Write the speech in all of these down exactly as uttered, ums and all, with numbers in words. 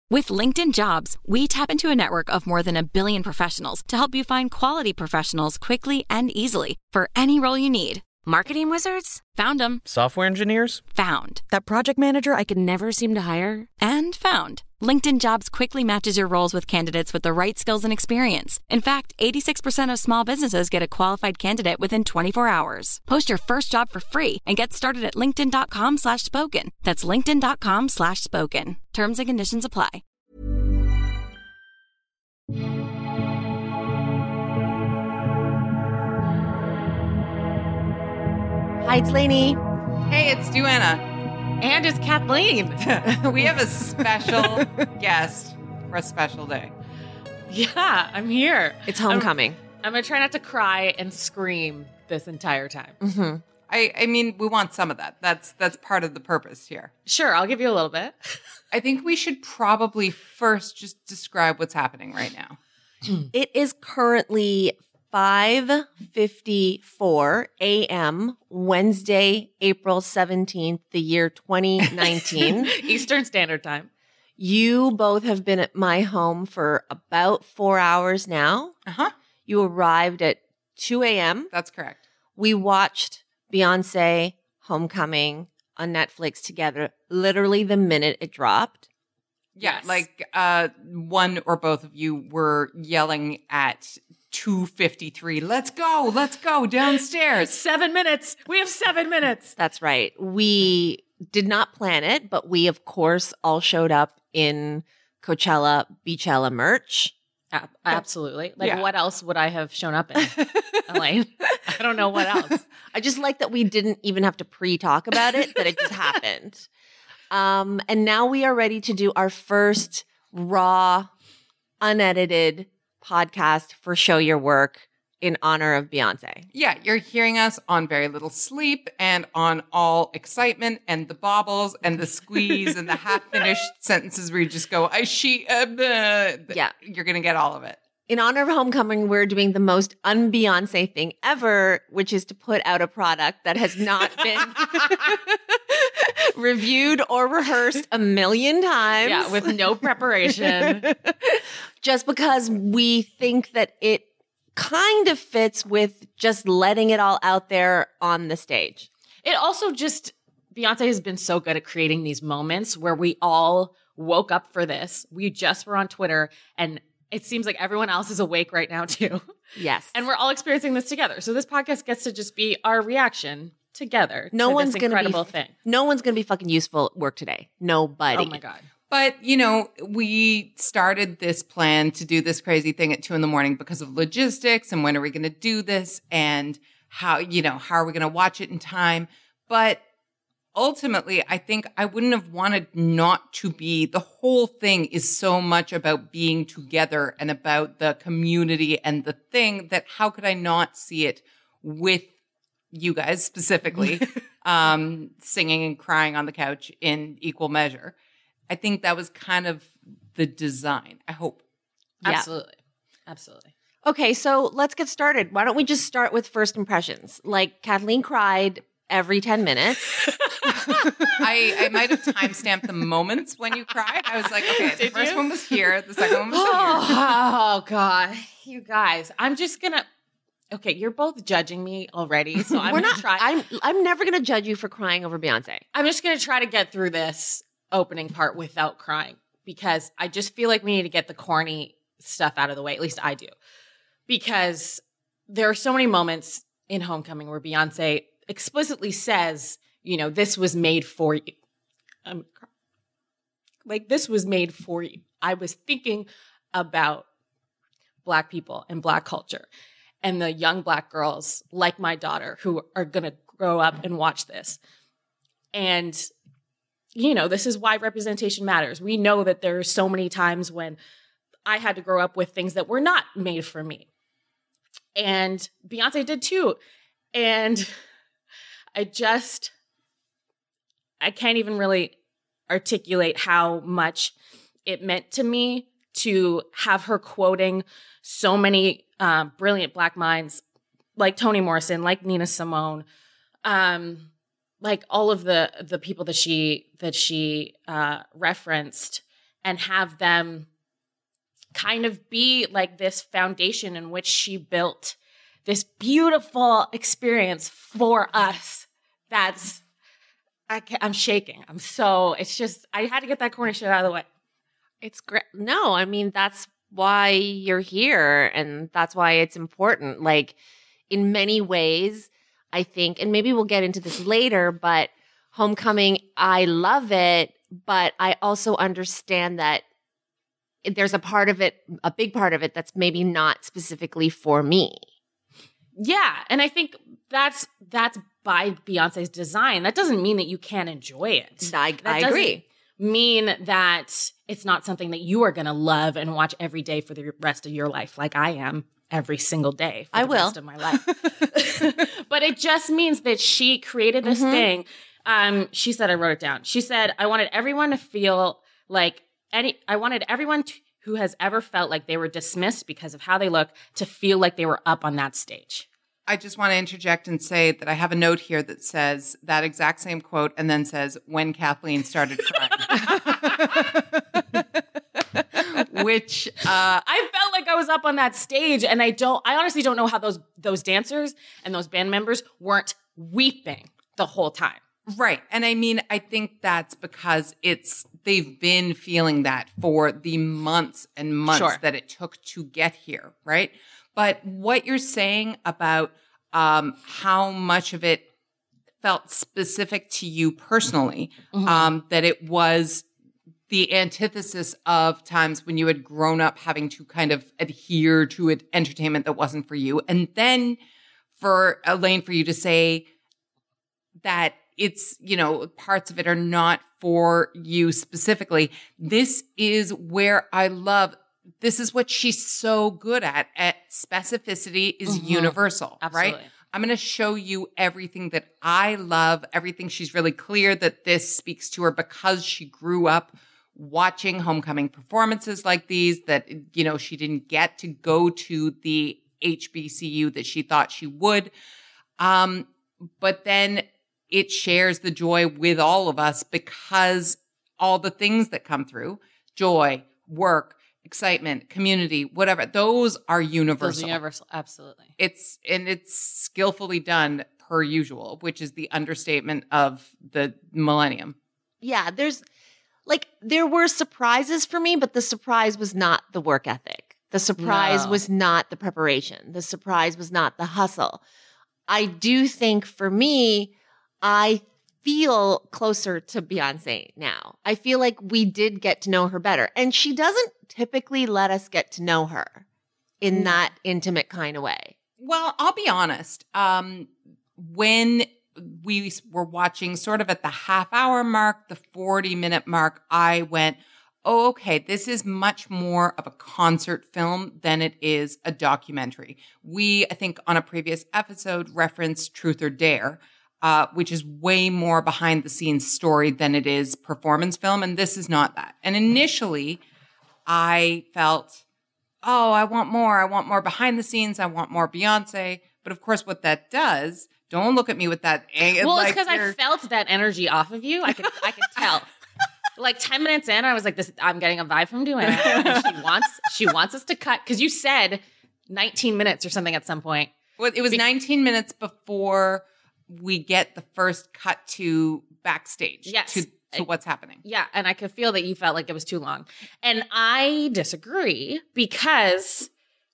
With LinkedIn Jobs, we tap into a network of more than a billion professionals to help you find quality professionals quickly and easily for any role you need. Marketing wizards? Found them. Software engineers? Found. That project manager I could never seem to hire? And found. LinkedIn Jobs quickly matches your roles with candidates with the right skills and experience. In fact, eighty-six percent of small businesses get a qualified candidate within twenty-four hours. Post your first job for free and get started at linkedin.com slash spoken. That's linkedin.com slash spoken. Terms and conditions apply. Hi, it's Lainey. Hey, it's Duana. And it's Kathleen. We have a special guest for a special day. Yeah, I'm here. It's homecoming. I'm, I'm going to try not to cry and scream this entire time. Mm-hmm. I, I mean, we want some of that. That's that's part of the purpose here. Sure, I'll give you a little bit. I think we should probably first just describe what's happening right now. It is currently five fifty-four a.m. Wednesday, April seventeenth, the year twenty nineteen. Eastern Standard Time. You both have been at my home for about four hours now. Uh-huh. You arrived at two a.m. That's correct. We watched Beyonce Homecoming on Netflix together literally the minute it dropped. Yeah, Yes. like uh, one or both of you were yelling at two fifty-three, let's go, let's go downstairs. Seven minutes. We have seven minutes. That's right. We did not plan it, but we, of course, all showed up in Coachella, Beachella merch. A- absolutely. Like, Yeah. what else would I have shown up in, Elaine? I don't know what else. I just like that we didn't even have to pre-talk about it, that it just happened. Um, and now we are ready to do our first raw, unedited podcast for Show Your Work in honor of Beyonce. Yeah, you're hearing us on very little sleep and on all excitement and the bobbles and the squeeze and the half-finished sentences where you just go, I, she, uh, bleh. Yeah. You're going to get all of it. In honor of Homecoming, we're doing the most un-Beyonce thing ever, which is to put out a product that has not been reviewed or rehearsed a million times. Yeah, with no preparation. Just because we think that it kind of fits with just letting it all out there on the stage. It also just, Beyonce has been so good at creating these moments where we all woke up for this. We just were on Twitter and it seems like everyone else is awake right now too. Yes. And we're all experiencing this together. So this podcast gets to just be our reaction together no to one's this gonna incredible be, thing. No one's going to be fucking useful at work today. Nobody. Oh my God. But, you know, we started this plan to do this crazy thing at two in the morning because of logistics and when are we going to do this and how, you know, how are we going to watch it in time? But ultimately, I think I wouldn't have wanted not to be. The whole thing is so much about being together and about the community and the thing that how could I not see it with you guys specifically, um, singing and crying on the couch in equal measure. I think that was kind of the design, I hope. Yeah. Absolutely. Absolutely. Okay, so let's get started. Why don't we just start with first impressions? Like, Kathleen cried every ten minutes. I, I might have timestamped the moments when you cried. I was like, okay, the Did first you? one was here, the second one was here. Oh, God. You guys, I'm just going to. Okay, you're both judging me already, so I'm We're going not. to try. I'm. I'm never going to judge you for crying over Beyonce. I'm just going to try to get through this opening part without crying because I just feel like we need to get the corny stuff out of the way. At least I do. Because there are so many moments in Homecoming where Beyonce explicitly says, you know, this was made for you. Um, like, this was made for you. I was thinking about Black people and Black culture and the young Black girls like my daughter who are going to grow up and watch this. And you know, this is why representation matters. We know that there are so many times when I had to grow up with things that were not made for me. And Beyonce did too. And I just, I can't even really articulate how much it meant to me to have her quoting so many uh, brilliant Black minds like Toni Morrison, like Nina Simone, um, like all of the the people that she that she uh, referenced, and have them kind of be like this foundation in which she built this beautiful experience for us. That's, I can't, I'm shaking. I'm so, it's just, I had to get that corny shit out of the way. It's great. No, I mean, that's why you're here. And that's why it's important. Like, in many ways, I think, and maybe we'll get into this later, but Homecoming, I love it. But I also understand that there's a part of it, a big part of it, that's maybe not specifically for me. Yeah, and I think that's that's by Beyonce's design. That doesn't mean that you can't enjoy it. I, that I doesn't agree. Mean that it's not something that you are going to love and watch every day for the rest of your life, like I am every single day for I the will. rest of my life. But it just means that she created this Mm-hmm. thing. Um, she said, I wrote it down. She said, I wanted everyone to feel like any. I wanted everyone to, who has ever felt like they were dismissed because of how they look to feel like they were up on that stage. I just want to interject and say that I have a note here that says that exact same quote and then says, when Kathleen started crying. Which uh, I felt like I was up on that stage, and I don't. I honestly don't know how those those dancers and those band members weren't weeping the whole time. Right. And I mean, I think that's because it's, they've been feeling that for the months and months Sure. that it took to get here. Right. But what you're saying about um, how much of it felt specific to you personally, Mm-hmm. um, that it was the antithesis of times when you had grown up having to kind of adhere to an entertainment that wasn't for you. And then for Elaine, for you to say that it's, you know, parts of it are not for you specifically. This is where I love, this is what she's so good at, at specificity is Mhm. universal, Absolutely. right? I'm going to show you everything that I love, everything she's really clear that this speaks to her because she grew up watching Homecoming performances like these, that, you know, she didn't get to go to the H B C U that she thought she would. Um, but then it shares the joy with all of us because all the things that come through, joy, work, excitement, community, whatever, those are universal. Those are universal, absolutely. It's, and it's skillfully done per usual, which is the understatement of the millennium. Yeah, there's like, there were surprises for me, but the surprise was not the work ethic. The surprise No. was not the preparation. The surprise was not the hustle. I do think for me, I feel closer to Beyonce now. I feel like we did get to know her better. And she doesn't typically let us get to know her in that intimate kind of way. Well, I'll be honest. Um, when we were watching sort of at the half hour mark, the forty minute mark, I went, oh, okay, this is much more of a concert film than it is a documentary. We, I think on a previous episode, referenced Truth or Dare, uh, which is way more behind the scenes story than it is performance film. And this is not that. And initially I felt, oh, I want more. I want more behind the scenes. I want more Beyonce. But of course, what that does, don't look at me with that. ang- Well, like it's because I you're- felt that energy off of you. I could, I could tell. Like ten minutes in, I was like, "This, I'm getting a vibe from Duana. And she wants, she wants us to cut." Because you said nineteen minutes or something at some point. Well, it was Be- nineteen minutes before we get the first cut to backstage. Yes. To, to what's happening. Yeah, and I could feel that you felt like it was too long, and I disagree because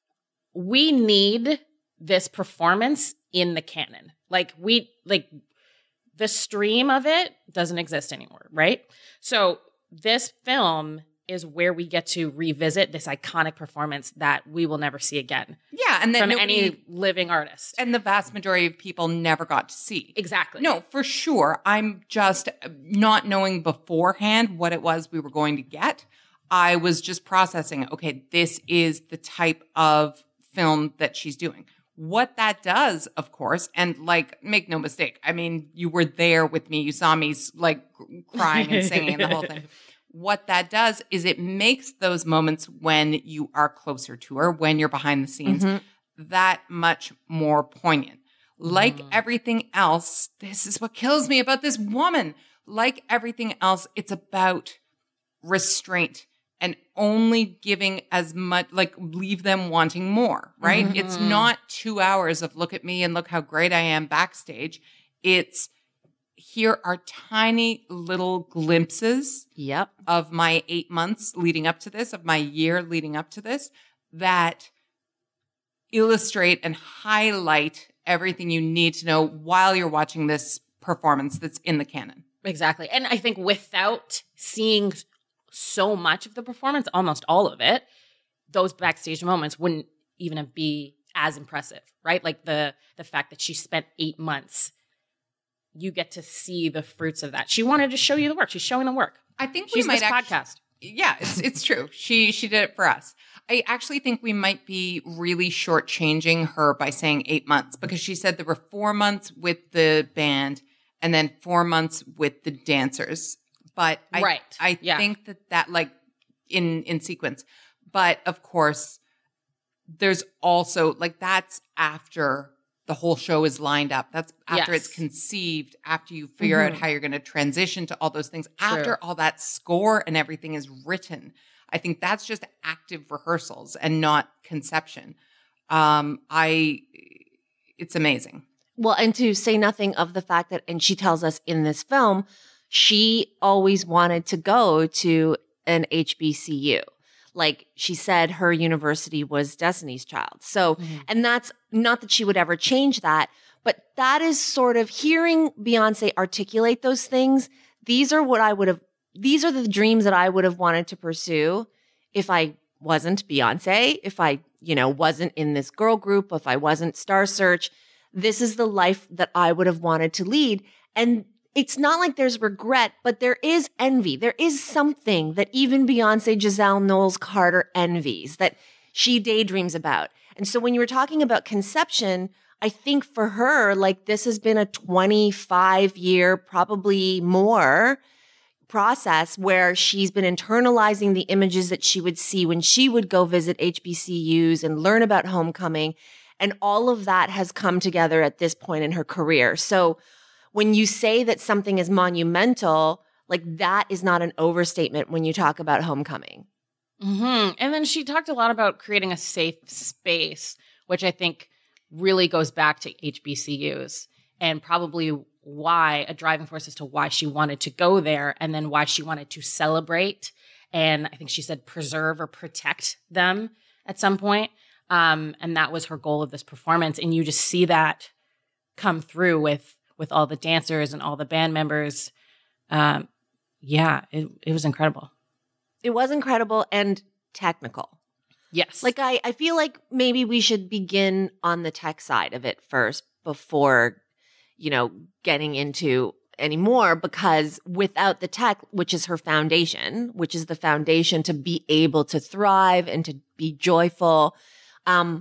we need this performance in the canon. Like we, like the stream of it doesn't exist anymore, right? So this film is where we get to revisit this iconic performance that we will never see again Yeah. And then from nobody- any living artist. and the vast majority of people never got to see. Exactly. No, for sure. I'm just not knowing beforehand what it was we were going to get. I was just processing, okay, this is the type of film that she's doing. What that does, of course, and like, make no mistake, I mean, you were there with me. You saw me like crying and singing and the whole thing. What that does is it makes those moments when you are closer to her, when you're behind the scenes, Mhm. that much more poignant. Like Mm. everything else, this is what kills me about this woman. Like everything else, it's about restraint only giving as much, like leave them wanting more, right? Mm-hmm. It's not two hours of look at me and look how great I am backstage. It's here are tiny little glimpses Yep. of my eight months leading up to this, of my year leading up to this, that illustrate and highlight everything you need to know while you're watching this performance that's in the canon. Exactly. And I think without seeing so much of the performance, almost all of it, those backstage moments wouldn't even be as impressive, right? Like the the fact that she spent eight months, you get to see the fruits of that. She wanted to show you the work. She's showing the work. I think She's we might this actu- podcast. Yeah, it's it's true. She she did it for us. I actually think we might be really shortchanging her by saying eight months because she said there were four months with the band and then four months with the dancers. But I, Right. I Yeah. think that that like in in sequence. But of course, there's also like that's after the whole show is lined up. That's after Yes. it's conceived, after you figure out Mhm. how you're going to transition to all those things, True. after all that score and everything is written. I think that's just active rehearsals and not conception. Um, I, it's amazing. Well, and to say nothing of the fact that, and she tells us in this film, she always wanted to go to an H B C U. Like she said, her university was Destiny's Child. So, Mhm. and that's not that she would ever change that, but that is sort of hearing Beyonce articulate those things. These are what I would have, these are the dreams that I would have wanted to pursue if I wasn't Beyonce, if I, you know, wasn't in this girl group, if I wasn't Star Search. This is the life that I would have wanted to lead. And it's not like there's regret, but there is envy. There is something that even Beyonce Giselle Knowles Carter envies, that she daydreams about. And so when you were talking about conception, I think for her, like this has been a twenty-five year, probably more process where she's been internalizing the images that she would see when she would go visit H B C Us and learn about homecoming. And all of that has come together at this point in her career. So when you say that something is monumental, like that is not an overstatement when you talk about homecoming. Mm-hmm. And then she talked a lot about creating a safe space, which I think really goes back to H B C Us and probably why a driving force as to why she wanted to go there and then why she wanted to celebrate. And I think she said preserve or protect them at some point. Um, and that was her goal of this performance. And you just see that come through with with all the dancers and all the band members. Um, yeah, it, it was incredible. It was incredible and technical. Yes. Like I, I feel like maybe we should begin on the tech side of it first before, you know, getting into any more, because without the tech, which is her foundation, which is the foundation to be able to thrive and to be joyful, um,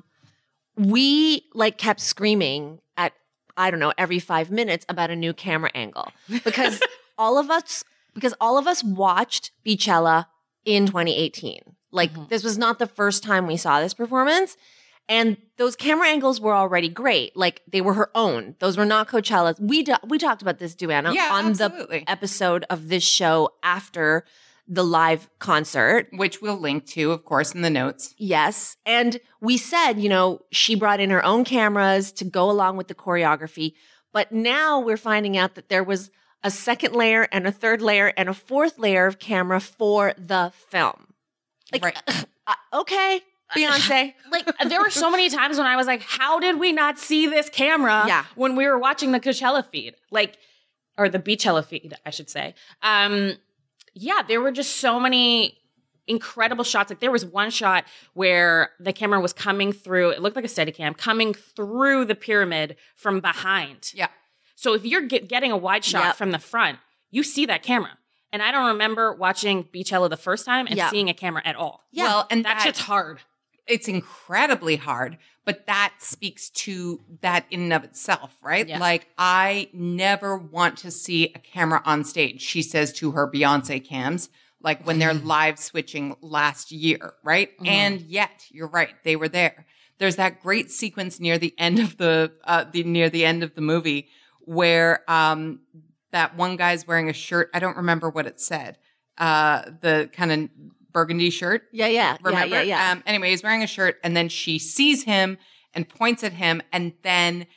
we like kept screaming at, I don't know, every five minutes about a new camera angle because all of us, because all of us watched Beachella in twenty eighteen. Like Mhm. this was not the first time we saw this performance. And those camera angles were already great. Like they were her own. Those were not Coachella's. We do- we talked about this, Duana, Yeah, on absolutely. the episode of this show after the live concert. Which we'll link to, of course, in the notes. Yes. And we said, you know, she brought in her own cameras to go along with the choreography. But now we're finding out that there was a second layer and a third layer and a fourth layer of camera for the film. Like, Right. uh, okay, Beyonce. Like there were so many times when I was like, how did we not see this camera Yeah. when we were watching the Coachella feed? Like, or the Beachella feed, I should say. Um, yeah, there were just so many incredible shots. Like there was one shot where the camera was coming through, it looked like a Steadicam, coming through the pyramid from behind. Yeah. So if you're get, getting a wide shot Yep. from the front, you see that camera. And I don't remember watching Beachella the first time and Yeah. seeing a camera at all. Yeah. Well, and That that, shit's hard. it's incredibly hard, but that speaks to that in and of itself, right? Yeah. Like, I never want to see a camera on stage, she says to her Beyonce cams, like when they're live switching last year, right? Mhm. And yet, you're right, they were there. There's that great sequence near the end of the, uh, the near the end of the movie where um, that one guy's wearing a shirt. I don't remember what it said. Uh, the kind of burgundy shirt. Yeah, yeah, Remember? yeah, yeah, yeah. Um, anyway, he's wearing a shirt, and then she sees him and points at him, and then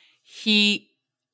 he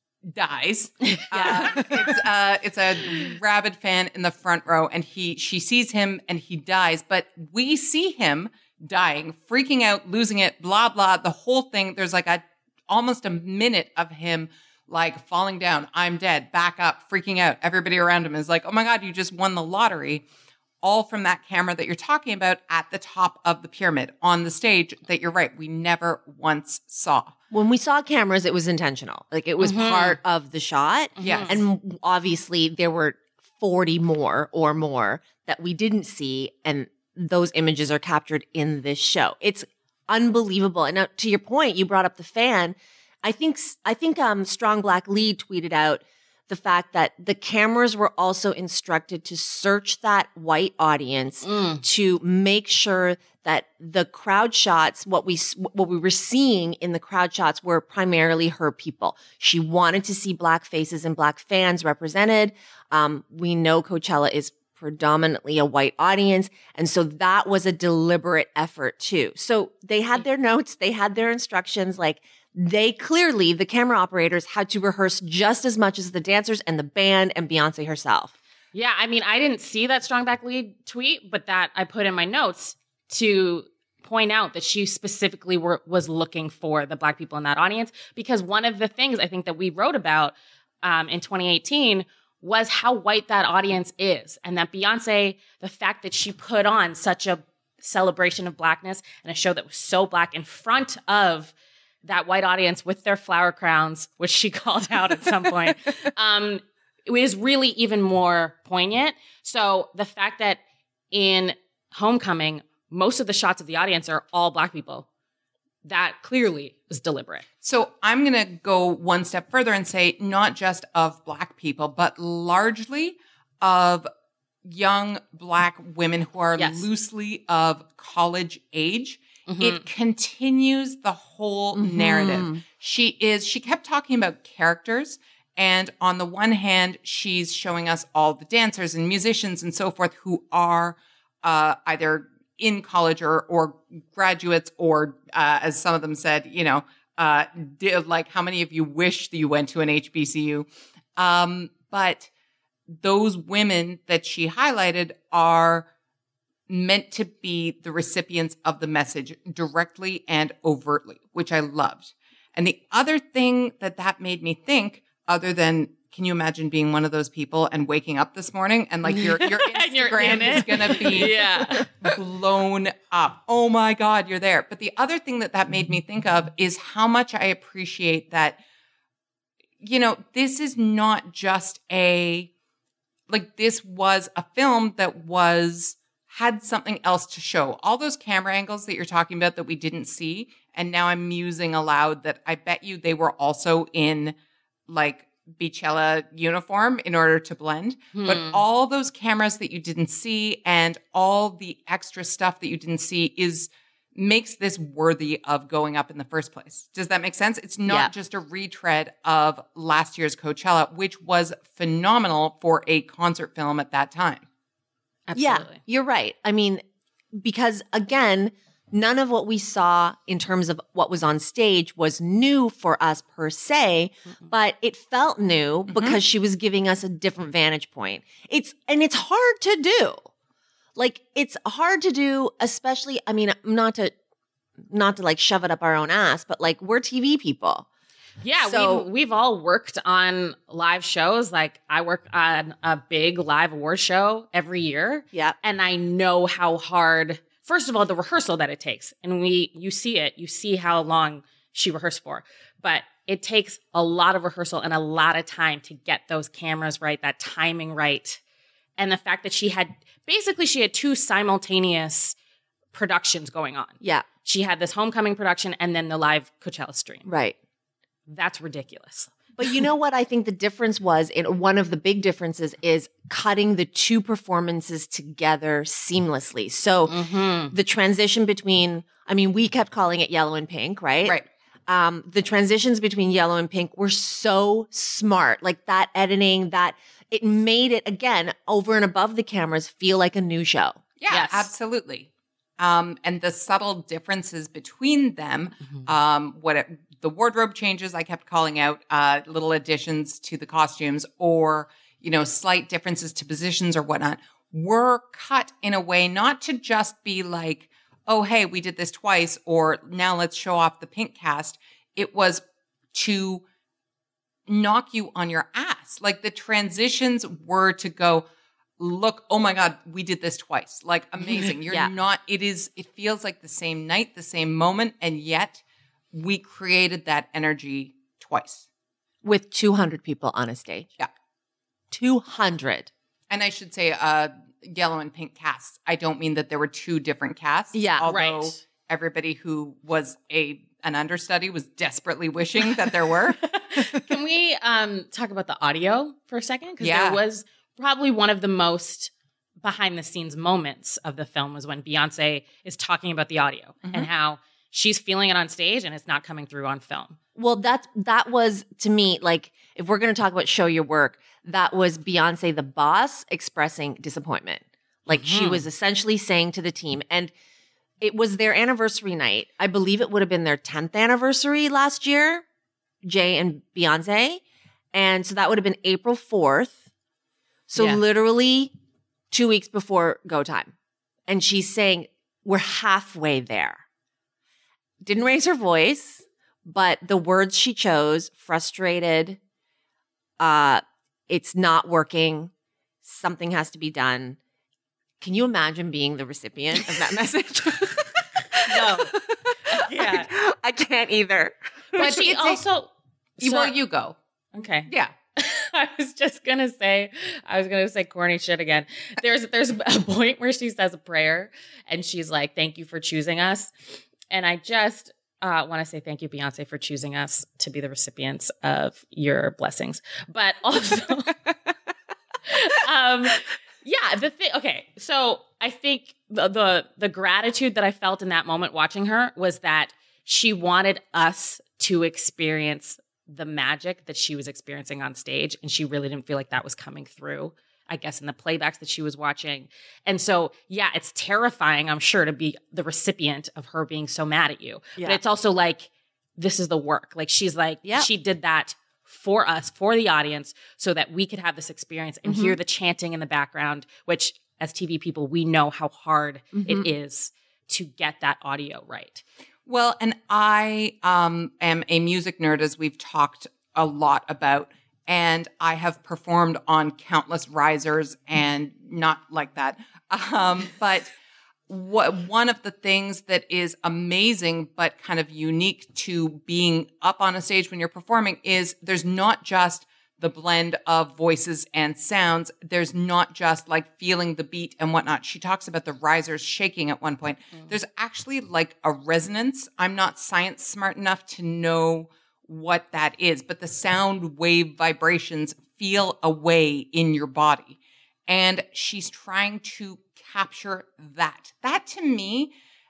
dies. Yeah. Uh, it's uh, it's a rabid fan in the front row, and he she sees him and he dies, but we see him dying, freaking out, losing it, blah blah, the whole thing. There's like a almost a minute of him like falling down. I'm dead. Back up, freaking out. Everybody around him is like, "Oh my God, you just won the lottery." All from that camera that you're talking about at the top of the pyramid on the stage that you're right, we never once saw. When we saw cameras, it was intentional. Like it was Mhm. part of the shot. Yes. And obviously there were forty more or more that we didn't see. And those images are captured in this show. It's unbelievable. And now, to your point, you brought up the fan. I think, I think um, Strong Black Lead tweeted out the fact that the cameras were also instructed to search that white audience Mm. to make sure that the crowd shots, what we what we were seeing in the crowd shots were primarily her people. She wanted to see black faces and black fans represented. Um, we know Coachella is predominantly a white audience, and so that was a deliberate effort too. So they had their notes, they had their instructions, like they clearly, the camera operators had to rehearse just as much as the dancers and the band and Beyonce herself. Yeah, I mean, I didn't see that Strong Back Lead tweet, but that I put in my notes to point out that she specifically were, was looking for the black people in that audience, because one of the things I think that we wrote about um, in twenty eighteen was how white that audience is, and that Beyonce, the fact that she put on such a celebration of blackness and a show that was so black in front of that white audience with their flower crowns, which she called out at some point, um, it was really even more poignant. So the fact that in Homecoming, most of the shots of the audience are all black people, that clearly was deliberate. So I'm going to go one step further and say not just of black people, but largely of young black women who are Yes. loosely of college age. Mhm. It continues the whole Mhm. narrative. She is, she kept talking about characters. And on the one hand, she's showing us all the dancers and musicians and so forth who are uh, either in college or, or graduates, or uh, as some of them said, you know, uh, did, like how many of you wish that you went to an H B C U? Um, but those women that she highlighted are meant to be the recipients of the message directly and overtly, which I loved. And the other thing that that made me think, other than, can you imagine being one of those people and waking up this morning and like your, your And you're Instagram in is it. going to be Yeah. blown up. Oh my God, you're there. But the other thing that that made me think of is how much I appreciate that, you know, this is not just a, like this was a film that was, had something else to show. All those camera angles that you're talking about that we didn't see. And now I'm musing aloud that I bet you they were also in like Beachella uniform in order to blend. Hmm. But all those cameras that you didn't see and all the extra stuff that you didn't see is makes this worthy of going up in the first place. Does that make sense? It's not Yeah. just a retread of last year's Coachella, which was phenomenal for a concert film at that time. Absolutely. Yeah, you're right. I mean, because again, none of what we saw in terms of what was on stage was new for us per se, Mhm. but it felt new Mhm. because she was giving us a different vantage point. It's, and it's hard to do. Like, it's hard to do, especially, I mean, not to, not to like shove it up our own ass, but like we're T V people. Yeah, So- we've, we've all worked on live shows. Like I work on a big live award show every year, Yeah. and I know how hard, first of all, the rehearsal that it takes. And we, you see it, you see how long she rehearsed for, but it takes a lot of rehearsal and a lot of time to get those cameras right, that timing right. And the fact that she had, basically she had two simultaneous productions going on. Yeah. She had this homecoming production and then the live Coachella stream. Right. That's ridiculous. But you know what I think the difference was, in one of the big differences is cutting the two performances together seamlessly. So Mm-hmm. the transition between, I mean, we kept calling it yellow and pink, right? Right. Um, the transitions between yellow and pink were so smart. Like that editing, that it made it, again, over and above the cameras, feel like a new show. Yeah, Yes. absolutely. Um, and the subtle differences between them, Mhm. um, what it, the wardrobe changes I kept calling out, uh, little additions to the costumes, or you know, slight differences to positions or whatnot, were cut in a way not to just be like, oh, hey, we did this twice, or now let's show off the pink cast. It was to knock you on your ass. Like the transitions were to go, look, oh my God, we did this twice. Like amazing. You're Yeah. not, it is, it feels like the same night, the same moment. And yet we created that energy twice. With two hundred people on a stage. Yeah. two hundred. And I should say, uh, yellow and pink casts. I don't mean that there were two different casts. Yeah, although right. everybody who was a an understudy was desperately wishing that there were. Can we um, talk about the audio for a second? Because Yeah. there was probably one of the most behind the scenes moments of the film was when Beyonce is talking about the audio Mhm. and how she's feeling it on stage and it's not coming through on film. Well, that that was to me like if we're going to talk about show your work, that was Beyonce the boss expressing disappointment. Like she Mhm. was essentially saying to the team, and it was their anniversary night. I believe it would have been their tenth anniversary last year, Jay and Beyonce, and so that would have been April fourth. So Yeah. literally two weeks before go time, and she's saying we're halfway there. Didn't raise her voice. But the words she chose, frustrated, uh, it's not working, something has to be done. Can you imagine being the recipient of that message? No. Yeah. I, I can't either. But, But she it's a- also. You- so- well, you go. okay. Yeah. I was just gonna say, I was gonna say corny shit again. There's there's a point where she says a prayer and she's like, "Thank you for choosing us," and I just uh, want to say thank you, Beyonce, for choosing us to be the recipients of your blessings. But also, um, yeah, the thing. Okay, so I think the, the the gratitude that I felt in that moment watching her was that she wanted us to experience the magic that she was experiencing on stage, and she really didn't feel like that was coming through, I guess, in the playbacks that she was watching. And so, yeah, it's terrifying, I'm sure, to be the recipient of her being so mad at you. Yeah. But it's also like, this is the work. Like, she's like, Yeah. she did that for us, for the audience, so that we could have this experience and Mhm. hear the chanting in the background, which as T V people, we know how hard Mhm. it is to get that audio right. Well, and I um, am a music nerd, as we've talked a lot about, and I have performed on countless risers and not like that. Um, but what one of the things that is amazing but kind of unique to being up on a stage when you're performing is there's not just the blend of voices and sounds. There's not just like feeling the beat and whatnot. She talks about the risers shaking at one point. Mm. There's actually like a resonance. I'm not science smart enough to know what that is, but the sound wave vibrations feel a way in your body. And she's trying to capture that. That to me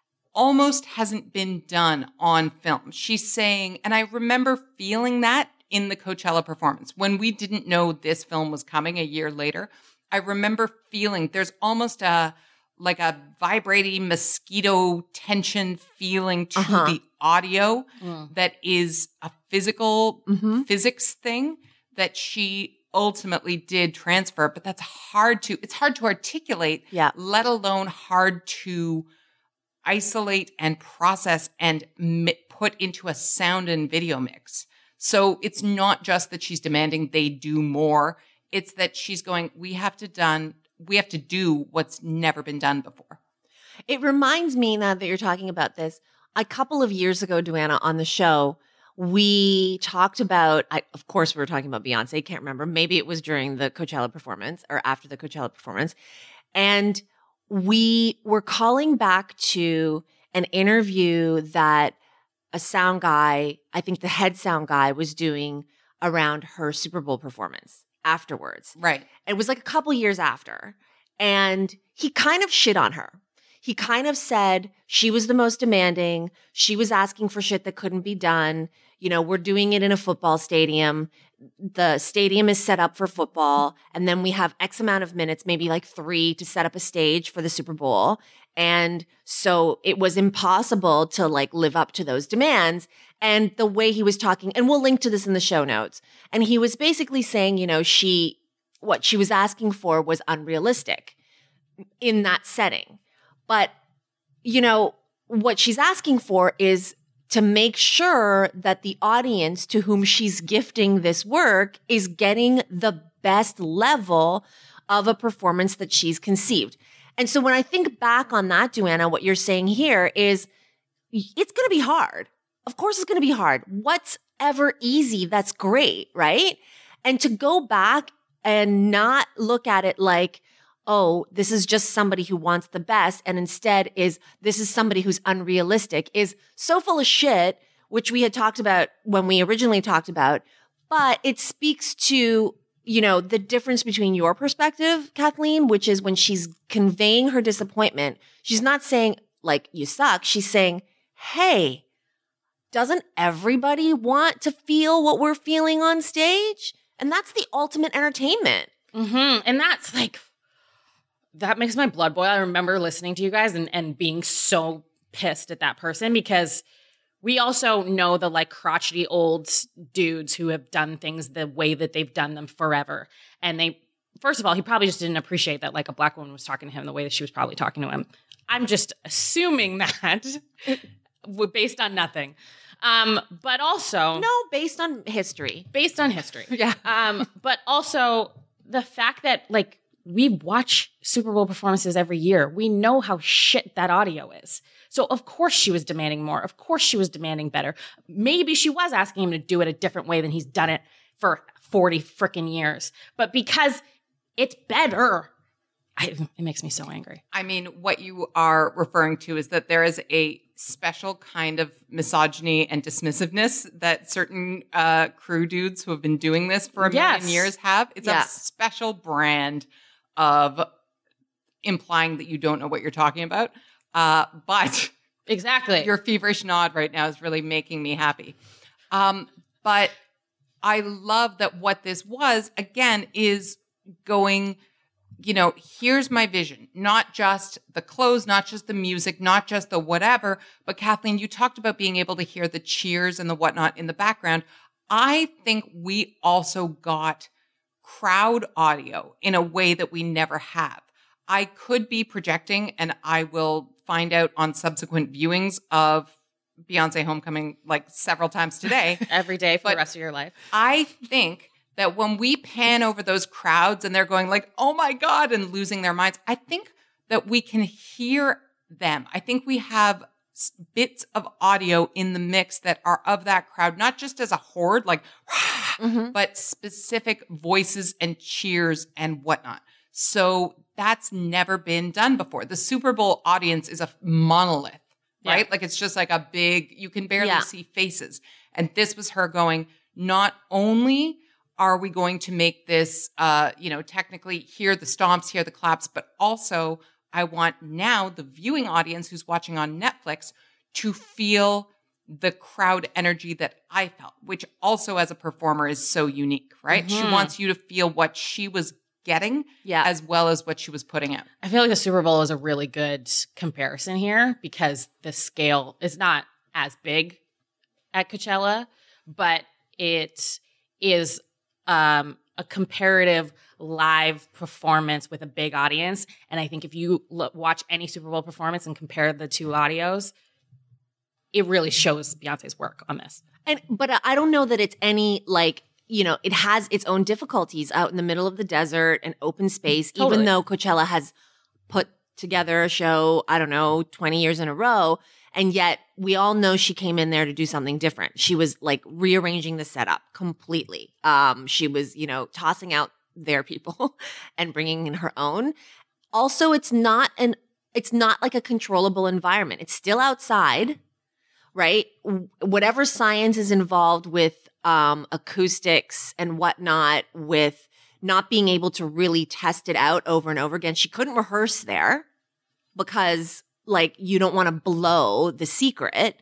almost hasn't been done on film. She's saying, and I remember feeling that in the Coachella performance when we didn't know this film was coming a year later. I remember feeling there's almost a like a vibrating mosquito tension feeling to Uh-huh. the audio Mm. that is a physical Mhm. physics thing that she ultimately did transfer, but that's hard to it's hard to articulate, Yeah. let alone hard to isolate and process and mi- put into a sound and video mix. So it's not just that she's demanding they do more. It's that she's going, we have to done, we have to do what's never been done before. It reminds me now that you're talking about this. A couple of years ago, Duana, on the show, we talked about, I, of course, we were talking about Beyonce. Can't remember. Maybe it was during the Coachella performance or after the Coachella performance. And we were calling back to an interview that a sound guy, I think the head sound guy, was doing around her Super Bowl performance afterwards. Right. It was like a couple years after. And he kind of shit on her. He kind of said she was the most demanding. She was asking for shit that couldn't be done. You know, we're doing it in a football stadium. the stadium is set up for football, and then we have X amount of minutes, maybe like three, to set up a stage for the Super Bowl. And so it was impossible to like live up to those demands. And the way he was talking, and we'll link to this in the show notes. And he was basically saying, you know, she, what she was asking for was unrealistic in that setting. But, you know, what she's asking for is to make sure that the audience to whom she's gifting this work is getting the best level of a performance that she's conceived. And so when I think back on that, Duana, what you're saying here is it's going to be hard. Of course it's going to be hard. What's ever easy, that's great, right? And to go back and not look at it like, oh, this is just somebody who wants the best, and instead is this is somebody who's unrealistic, is so full of shit, which we had talked about when we originally talked about. But it speaks to, you know, the difference between your perspective, Kathleen, which is when she's conveying her disappointment, she's not saying like, you suck. She's saying, hey, doesn't everybody want to feel what we're feeling on stage? And that's the ultimate entertainment. Mm-hmm. And that's like, that makes my blood boil. I remember listening to you guys and, and being so pissed at that person, because we also know the like crotchety old dudes who have done things the way that they've done them forever. And they, first of all, he probably just didn't appreciate that like a black woman was talking to him the way that she was probably talking to him. I'm just assuming that based on nothing. Um, but also. No, based on history. Based on history. Yeah. Um, but also the fact that like, we watch Super Bowl performances every year. We know how shit that audio is. So of course she was demanding more. Of course she was demanding better. Maybe she was asking him to do it a different way than he's done it for forty freaking years. But because it's better, I, it makes me so angry. I mean, what you are referring to is that there is a special kind of misogyny and dismissiveness that certain uh, crew dudes who have been doing this for a Yes. million years have. It's Yeah. a special brand of implying that you don't know what you're talking about. Uh, but Exactly. your feverish nod right now is really making me happy. Um, but I love that what this was, again, is going, you know, here's my vision, not just the clothes, not just the music, not just the whatever. But Kathleen, you talked about being able to hear the cheers and the whatnot in the background. I think we also got crowd audio in a way that we never have. I could be projecting, and I will find out on subsequent viewings of Beyonce Homecoming like several times today. Every day for But the rest of your life. I think that when we pan over those crowds and they're going like, oh my God, and losing their minds, I think that we can hear them. I think we have s- bits of audio in the mix that are of that crowd, not just as a horde, like, Mm-hmm. but specific voices and cheers and whatnot. So that's never been done before. The Super Bowl audience is a monolith, right? Yeah. Like it's just like a big, you can barely Yeah. see faces. And this was her going, not only are we going to make this, uh, you know, technically hear the stomps, hear the claps, but also I want now the viewing audience who's watching on Netflix to feel the crowd energy that I felt, which also as a performer is so unique, right? She Mhm. wants you to feel what she was getting Yeah. as well as what she was putting out. I feel like the Super Bowl is a really good comparison here because the scale is not as big at Coachella, but it is um, a comparative live performance with a big audience. And I think if you look, watch any Super Bowl performance and compare the two audios, it really shows Beyonce's work on this. And but I don't know that it's any like, you know, it has its own difficulties out in the middle of the desert and open space, Totally. even though Coachella has put together a show, I don't know, twenty years in a row. And yet we all know she came in there to do something different. She was like rearranging the setup completely. Um, she was, you know, tossing out their people and bringing in her own. Also, it's not an, it's not like a controllable environment. It's still outside, right? Whatever science is involved with um, acoustics and whatnot, with not being able to really test it out over and over again. She couldn't rehearse there because like you don't want to blow the secret.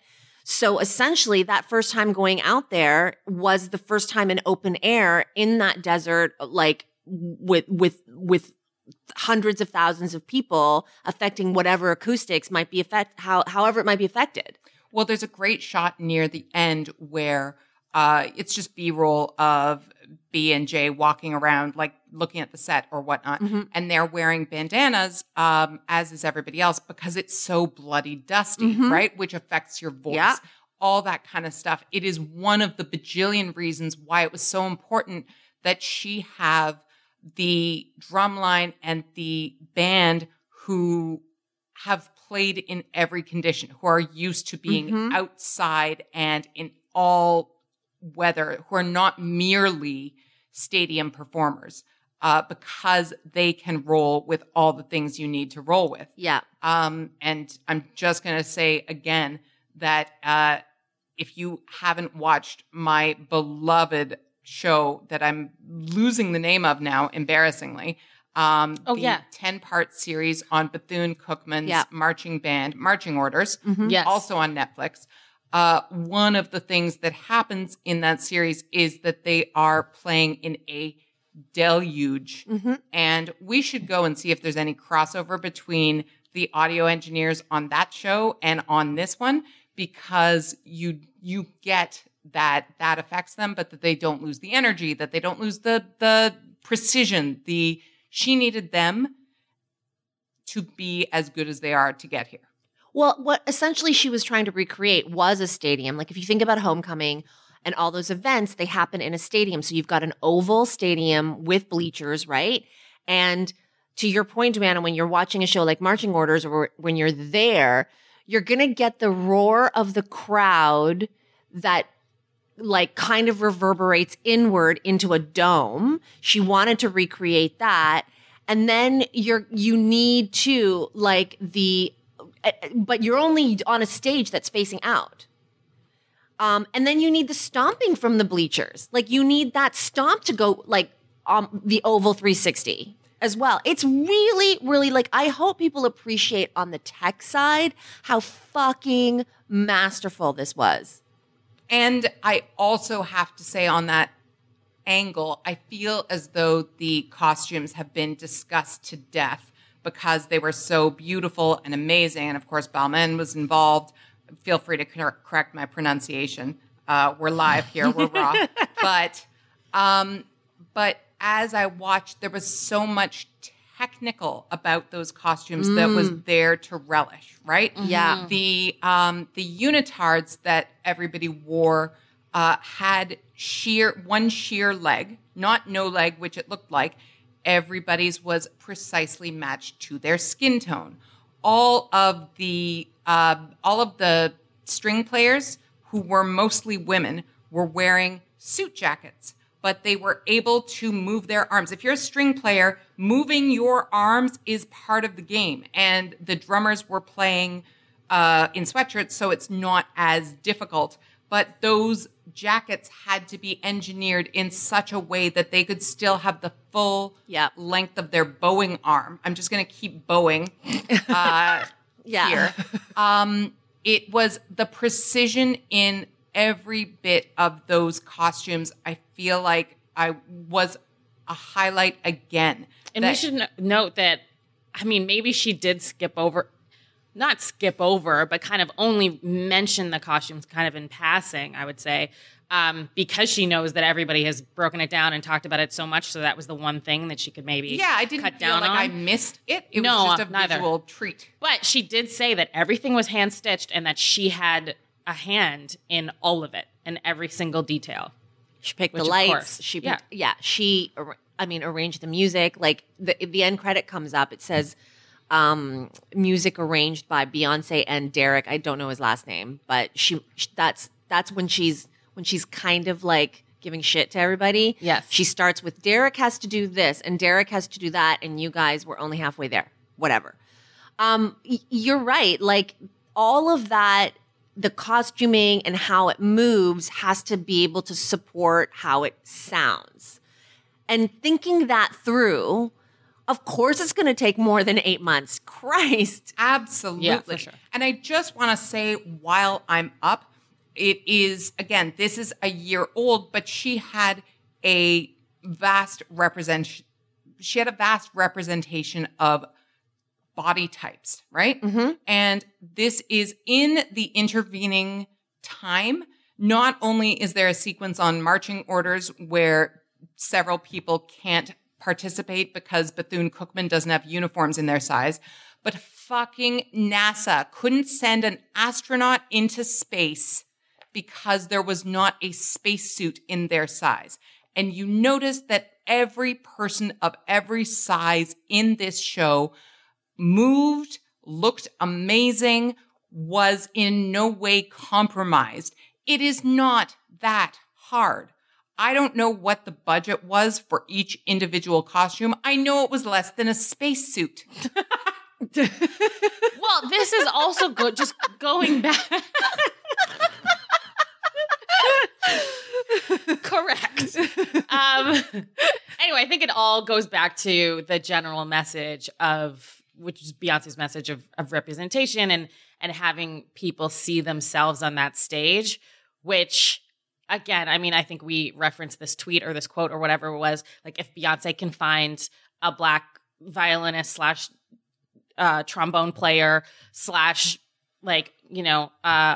So essentially that first time going out there was the first time in open air in that desert, like with, with, with hundreds of thousands of people affecting whatever acoustics might be affect, how, however it might be affected. Well, there's a great shot near the end where uh, it's just B-roll of B and J walking around, like looking at the set or whatnot. Mm-hmm. And they're wearing bandanas, um, as is everybody else, because it's so bloody dusty, Mm-hmm. right? Which affects your voice, Yeah. all that kind of stuff. It is one of the bajillion reasons why it was so important that she have the drumline and the band who have played in every condition, who are used to being Mhm. outside and in all weather, who are not merely stadium performers, uh, because they can roll with all the things you need to roll with. Yeah. Um, and I'm just going to say again that uh, if you haven't watched my beloved show that I'm losing the name of now, embarrassingly, um, Oh, the yeah. ten-part series on Bethune-Cookman's Yeah. marching band, Marching Orders, Mhm. Yes. also on Netflix. Uh, one of the things that happens in that series is that they are playing in a deluge. Mhm. And we should go and see if there's any crossover between the audio engineers on that show and on this one, because you you get that that affects them, but that they don't lose the energy, that they don't lose the the precision. The she needed them to be as good as they are to get here. Well, what essentially she was trying to recreate was a stadium. Like if you think about Homecoming and all those events, they happen in a stadium. So you've got an oval stadium with bleachers, right? And to your point, Joanna, when you're watching a show like Marching Orders or when you're there, you're going to get the roar of the crowd that like kind of reverberates inward into a dome. She wanted to recreate that. And then you're, you need to like the, but you're only on a stage that's facing out. Um, and then you need the stomping from the bleachers. Like you need that stomp to go like um, the oval three sixty as well. It's really, really like, I hope people appreciate on the tech side how fucking masterful this was. And I also have to say on that angle, I feel as though the costumes have been discussed to death because they were so beautiful and amazing. And of course, Balmain was involved. Feel free to cor- correct my pronunciation. Uh, we're live here, we're raw. But, um, but as I watched, there was so much technical about those costumes mm. that was there to relish, right? Mm-hmm. Yeah. The um, the unitards that everybody wore uh, had sheer one sheer leg, not no leg, which it looked like. Everybody's was precisely matched to their skin tone. All of the uh, all of the string players, who were mostly women, were wearing suit jackets, but they were able to move their arms. If you're a string player, moving your arms is part of the game. And the drummers were playing uh, in sweatshirts, so it's not as difficult. But those jackets had to be engineered in such a way that they could still have the full Yep. length of their bowing arm. I'm just going to keep bowing uh, Yeah. here. Um, it was the precision in every bit of those costumes. I feel like I was a highlight again. And That- we should no- note that, I mean, maybe she did skip over, not skip over, but kind of only mention the costumes kind of in passing, I would say, um, because she knows that everybody has broken it down and talked about it so much. So that was the one thing that she could maybe yeah, I didn't cut feel down like on. I missed it. It No, was just a neither. visual treat. But she did say that everything was hand stitched and that she had a hand in all of it and every single detail. She picked Which, the of lights. course, She yeah. picked, yeah. She, ar- I mean, arranged the music. Like the the end credit comes up. It says, um, "Music arranged by Beyonce and Derek." I don't know his last name, but she. sh- That's that's when she's when she's kind of like giving shit to everybody. Yes. She starts with Derek has to do this and Derek has to do that, and you guys were only halfway there. Whatever. Um, y- you're right. Like all of that. The costuming and how it moves has to be able to support how it sounds. And thinking that through, of course, it's going to take more than eight months. Christ. Absolutely. Yeah, for sure. And I just want to say, while I'm up, it is, again, this is a year old, but she had a vast represent, she had a vast representation of body types, right? Mm-hmm. And this is in the intervening time. Not only is there a sequence on marching orders where several people can't participate because Bethune-Cookman doesn't have uniforms in their size, but fucking NASA couldn't send an astronaut into space because there was not a spacesuit in their size. And you notice that every person of every size in this show moved, looked amazing, was in no way compromised. It is not that hard. I don't know what the budget was for each individual costume. I know it was less than a spacesuit. Well, this is also good. Just going back. Correct. Um, anyway, I think it all goes back to the general message of, which is Beyonce's message of, of representation and and having people see themselves on that stage, which, again, I mean, I think we referenced this tweet or this quote or whatever it was, like if Beyonce can find a Black violinist slash uh, trombone player slash, like, you know, uh,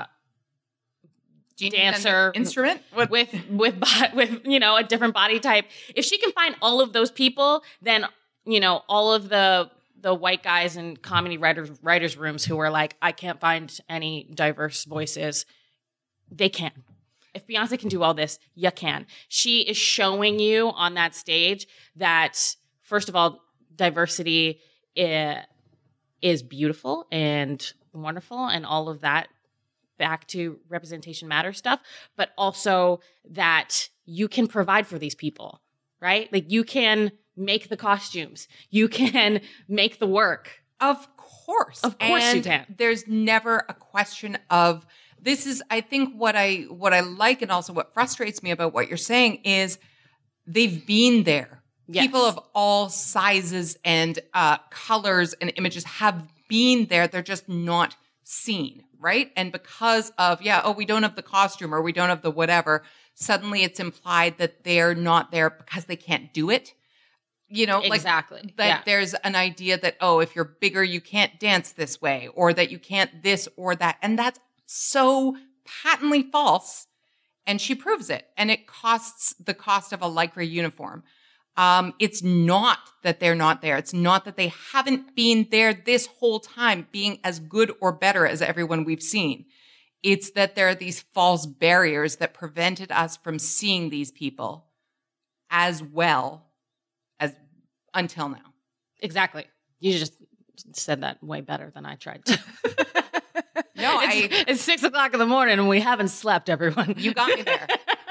dancer instrument with with with, with you know, a different body type. If she can find all of those people, then, you know, all of the the white guys in comedy writers writers rooms who are like, I can't find any diverse voices, they can. If Beyonce can do all this, you can. She is showing you on that stage that, first of all, diversity is, is beautiful and wonderful and all of that, back to representation matters stuff, but also that you can provide for these people, right? Like you can make the costumes. You can make the work. Of course. Of course and you can. There's never a question of, this is, I think what I, what I like and also what frustrates me about what you're saying is they've been there. Yes. People of all sizes and uh, colors and images have been there. They're just not seen, right? And because of, yeah, oh, we don't have the costume or we don't have the whatever, suddenly it's implied that they're not there because they can't do it. You know, exactly. Like that Yeah. there's an idea that, oh, if you're bigger, you can't dance this way, or that you can't this or that. And that's so patently false. And she proves it. And it costs the cost of a Lycra uniform. Um, it's not that they're not there. It's not that they haven't been there this whole time being as good or better as everyone we've seen. It's that there are these false barriers that prevented us from seeing these people as well as until now. Exactly. You just said that way better than I tried to. No, it's, I. it's six o'clock in the morning and we haven't slept, everyone. You got me there.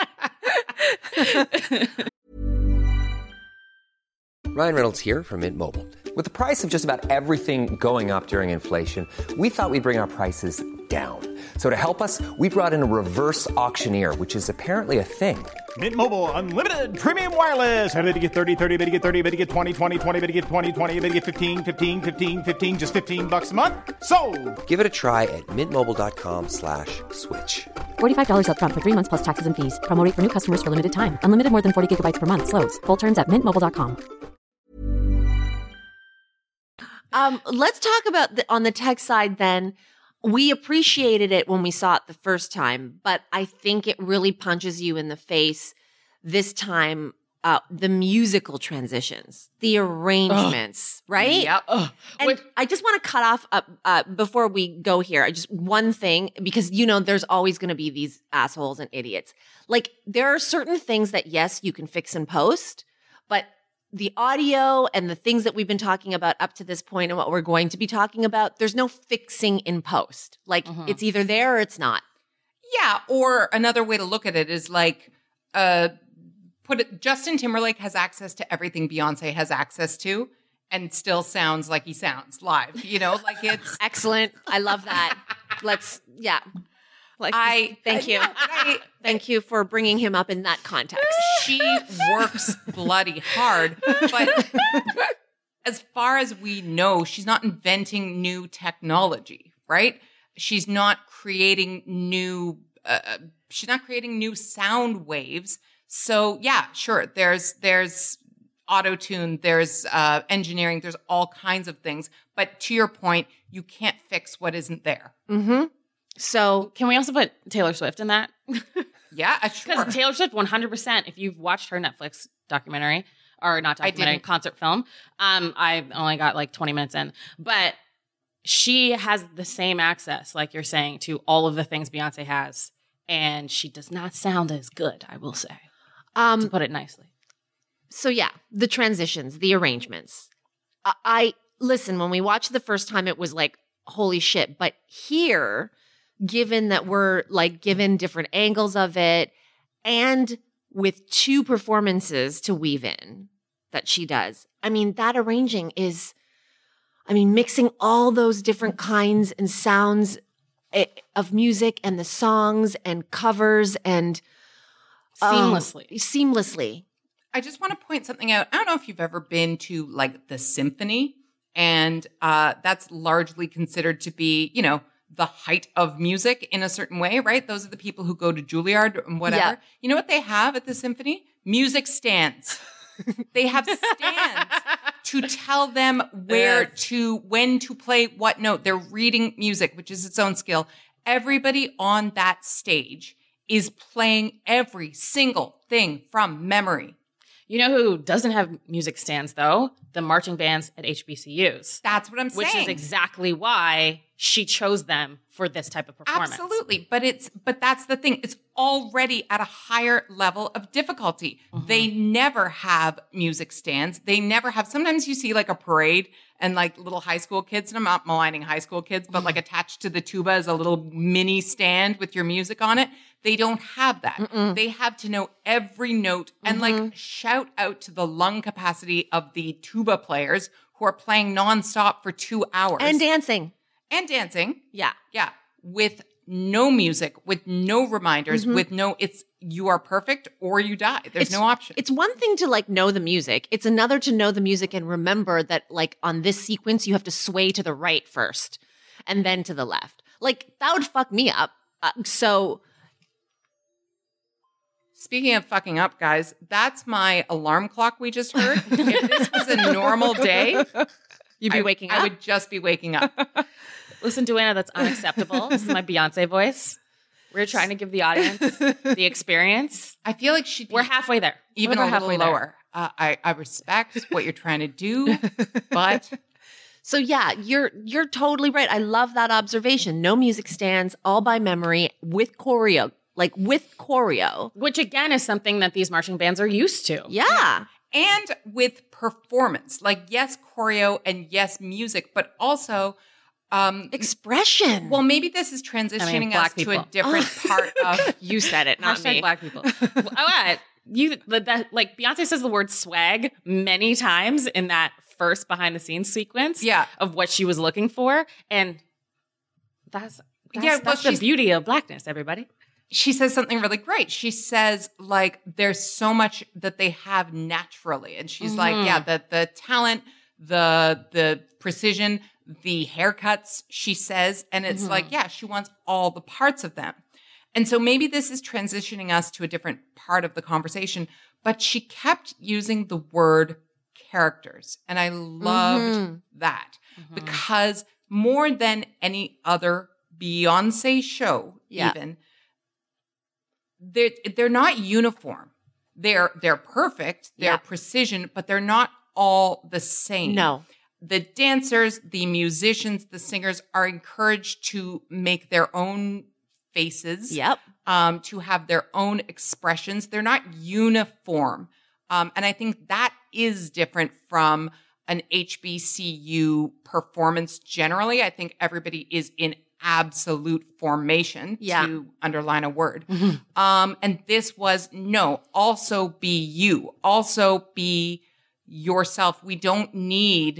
Ryan Reynolds here from Mint Mobile. With the price of just about everything going up during inflation, we thought we'd bring our prices down. So to help us, we brought in a reverse auctioneer, which is apparently a thing. Mint Mobile Unlimited Premium Wireless. How to get thirty, thirty, how to get thirty, how to get twenty, twenty, twenty, how to get twenty, twenty, how to get fifteen, fifteen, fifteen, fifteen, just fifteen bucks a month? Sold! Give it a try at mintmobile.com slash switch. forty-five dollars up front for three months plus taxes and fees. Promo rate for new customers for limited time. Unlimited more than forty gigabytes per month. Slows full terms at mint mobile dot com. Um, let's talk about the, on the tech side then. We appreciated it when we saw it the first time, but I think it really punches you in the face this time. Uh, the musical transitions, the arrangements, Ugh. right? Yep. Ugh. And Wait. I just want to cut off uh, uh, before we go here. I just one thing, because you know there's always going to be these assholes and idiots. Like there are certain things that yes, you can fix in post, but the audio and the things that we've been talking about up to this point and what we're going to be talking about, there's no fixing in post. Like mm-hmm. it's either there or it's not. Yeah. Or another way to look at it is like, uh, put it, Justin Timberlake has access to everything Beyonce has access to and still sounds like he sounds live, you know, like it's excellent. I love that. Let's, yeah. Like, I thank you. I, thank you for bringing him up in that context. She works bloody hard, but as far as we know, she's not inventing new technology, right? She's not creating new uh, she's not creating new sound waves. So yeah, sure. There's, there's auto-tune, there's uh, engineering, there's all kinds of things. But to your point, you can't fix what isn't there. Mm-hmm. So Can we also put Taylor Swift in that? Yeah, uh, sure. Because Taylor Swift, one hundred percent, if you've watched her Netflix documentary, or not documentary, didn't. concert film, um, I only got like twenty minutes in, but she has the same access, like you're saying, to all of the things Beyonce has. And she does not sound as good, I will say, to um, put it nicely. so yeah, the transitions, the arrangements. I, I listen, when we watched the first time, it was like, holy shit. But here, given that we're like given different angles of it and with two performances to weave in that she does, I mean, that arranging is, I mean, mixing all those different kinds and sounds eh, of music and the songs and covers and um, Seamlessly. seamlessly. I just want to point something out. I don't know if you've ever been to like the symphony, and uh, that's largely considered to be, you know, the height of music in a certain way, right? Those are the people who go to Juilliard and whatever. Yeah. You know what they have at the symphony? Music stands. They have stands to tell them where Yes. to, when to play what note. They're reading music, which is its own skill. Everybody on that stage is playing every single thing from memory. You know who doesn't have music stands, though? The marching bands at H B C Us. That's what I'm Which saying. is exactly why she chose them for this type of performance. Absolutely. But it's but that's the thing. It's already at a higher level of difficulty. Mm-hmm. They never have music stands. They never have. Sometimes you see like a parade and like little high school kids, and I'm not maligning high school kids, but like attached to the tuba is a little mini stand with your music on it. They don't have that. Mm-mm. They have to know every note and like shout out to the lung capacity of the tuba players who are playing nonstop for two hours. And dancing. and dancing. Yeah. Yeah. With no music, with no reminders, with no, it's you are perfect or you die. There's It's- no option. It's one thing to like know the music. It's another to know the music and remember that like on this sequence, you have to sway to the right first and then to the left. Like that would fuck me up. Uh, so Speaking of fucking up, guys, that's my alarm clock we just heard. If this was a normal day, you'd be I, waking I up. would just be waking up. Listen, Duana, that's unacceptable. This is my Beyonce voice. We're trying to give the audience the experience. I feel like she'd be We're halfway there. even We're a little halfway there. lower. Uh, I, I respect what you're trying to do, but So yeah, you're you're totally right. I love that observation. No music stands, all by memory with choreo, like with choreo. Which again is something that these marching bands are used to. Yeah. and with performance, like yes, choreo and yes, music, but also, um, Expression. well, maybe this is transitioning black us to people. a different part of. you said it, not Hashtag me. black people. Well, what? You that, that like Beyonce says the word swag many times in that first behind the scenes sequence Yeah. of what she was looking for. And that's that's, Yeah, well, that's the she's- beauty of blackness, everybody. She says something really great. She says, like, there's so much that they have naturally. And she's like, yeah, the the talent, the the precision, the haircuts, she says. And it's like, yeah, she wants all the parts of them. And so maybe this is transitioning us to a different part of the conversation, but she kept using the word characters. And I loved that because more than any other Beyonce show, Yeah. even, they're, they're not uniform. They're, they're perfect. They're Yeah. precision, but they're not all the same. No. The dancers, the musicians, the singers are encouraged to make their own faces, Yep. um, to have their own expressions. They're not uniform. Um, and I think that is different from an H B C U performance generally. I think everybody is in absolute formation, Yeah. to underline a word. Um, and this was, no, also be you. Also be yourself. We don't need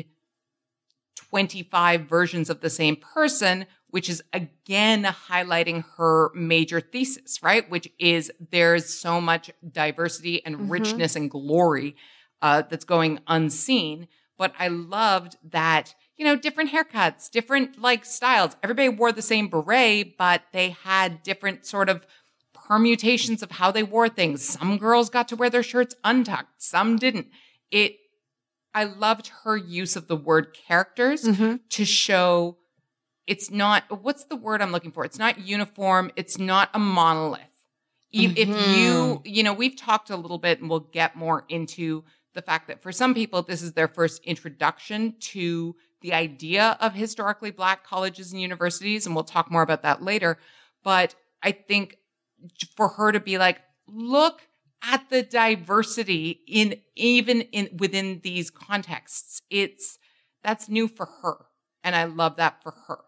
twenty-five versions of the same person, which is again highlighting her major thesis, right? Which is there's so much diversity and richness and glory uh, that's going unseen. But I loved that you know, different haircuts, different like styles. Everybody wore the same beret, but they had different sort of permutations of how they wore things. Some girls got to wear their shirts untucked, some didn't. It, I loved her use of the word characters mm-hmm. to show it's not, what's the word I'm looking for? It's not uniform. It's not a monolith. Mm-hmm. If you, you know, we've talked a little bit and we'll get more into the fact that for some people, this is their first introduction to the idea of historically Black colleges and universities. And we'll talk more about that later. But I think for her to be like, look at the diversity in even in within these contexts, it's that's new for her. And I love that for her.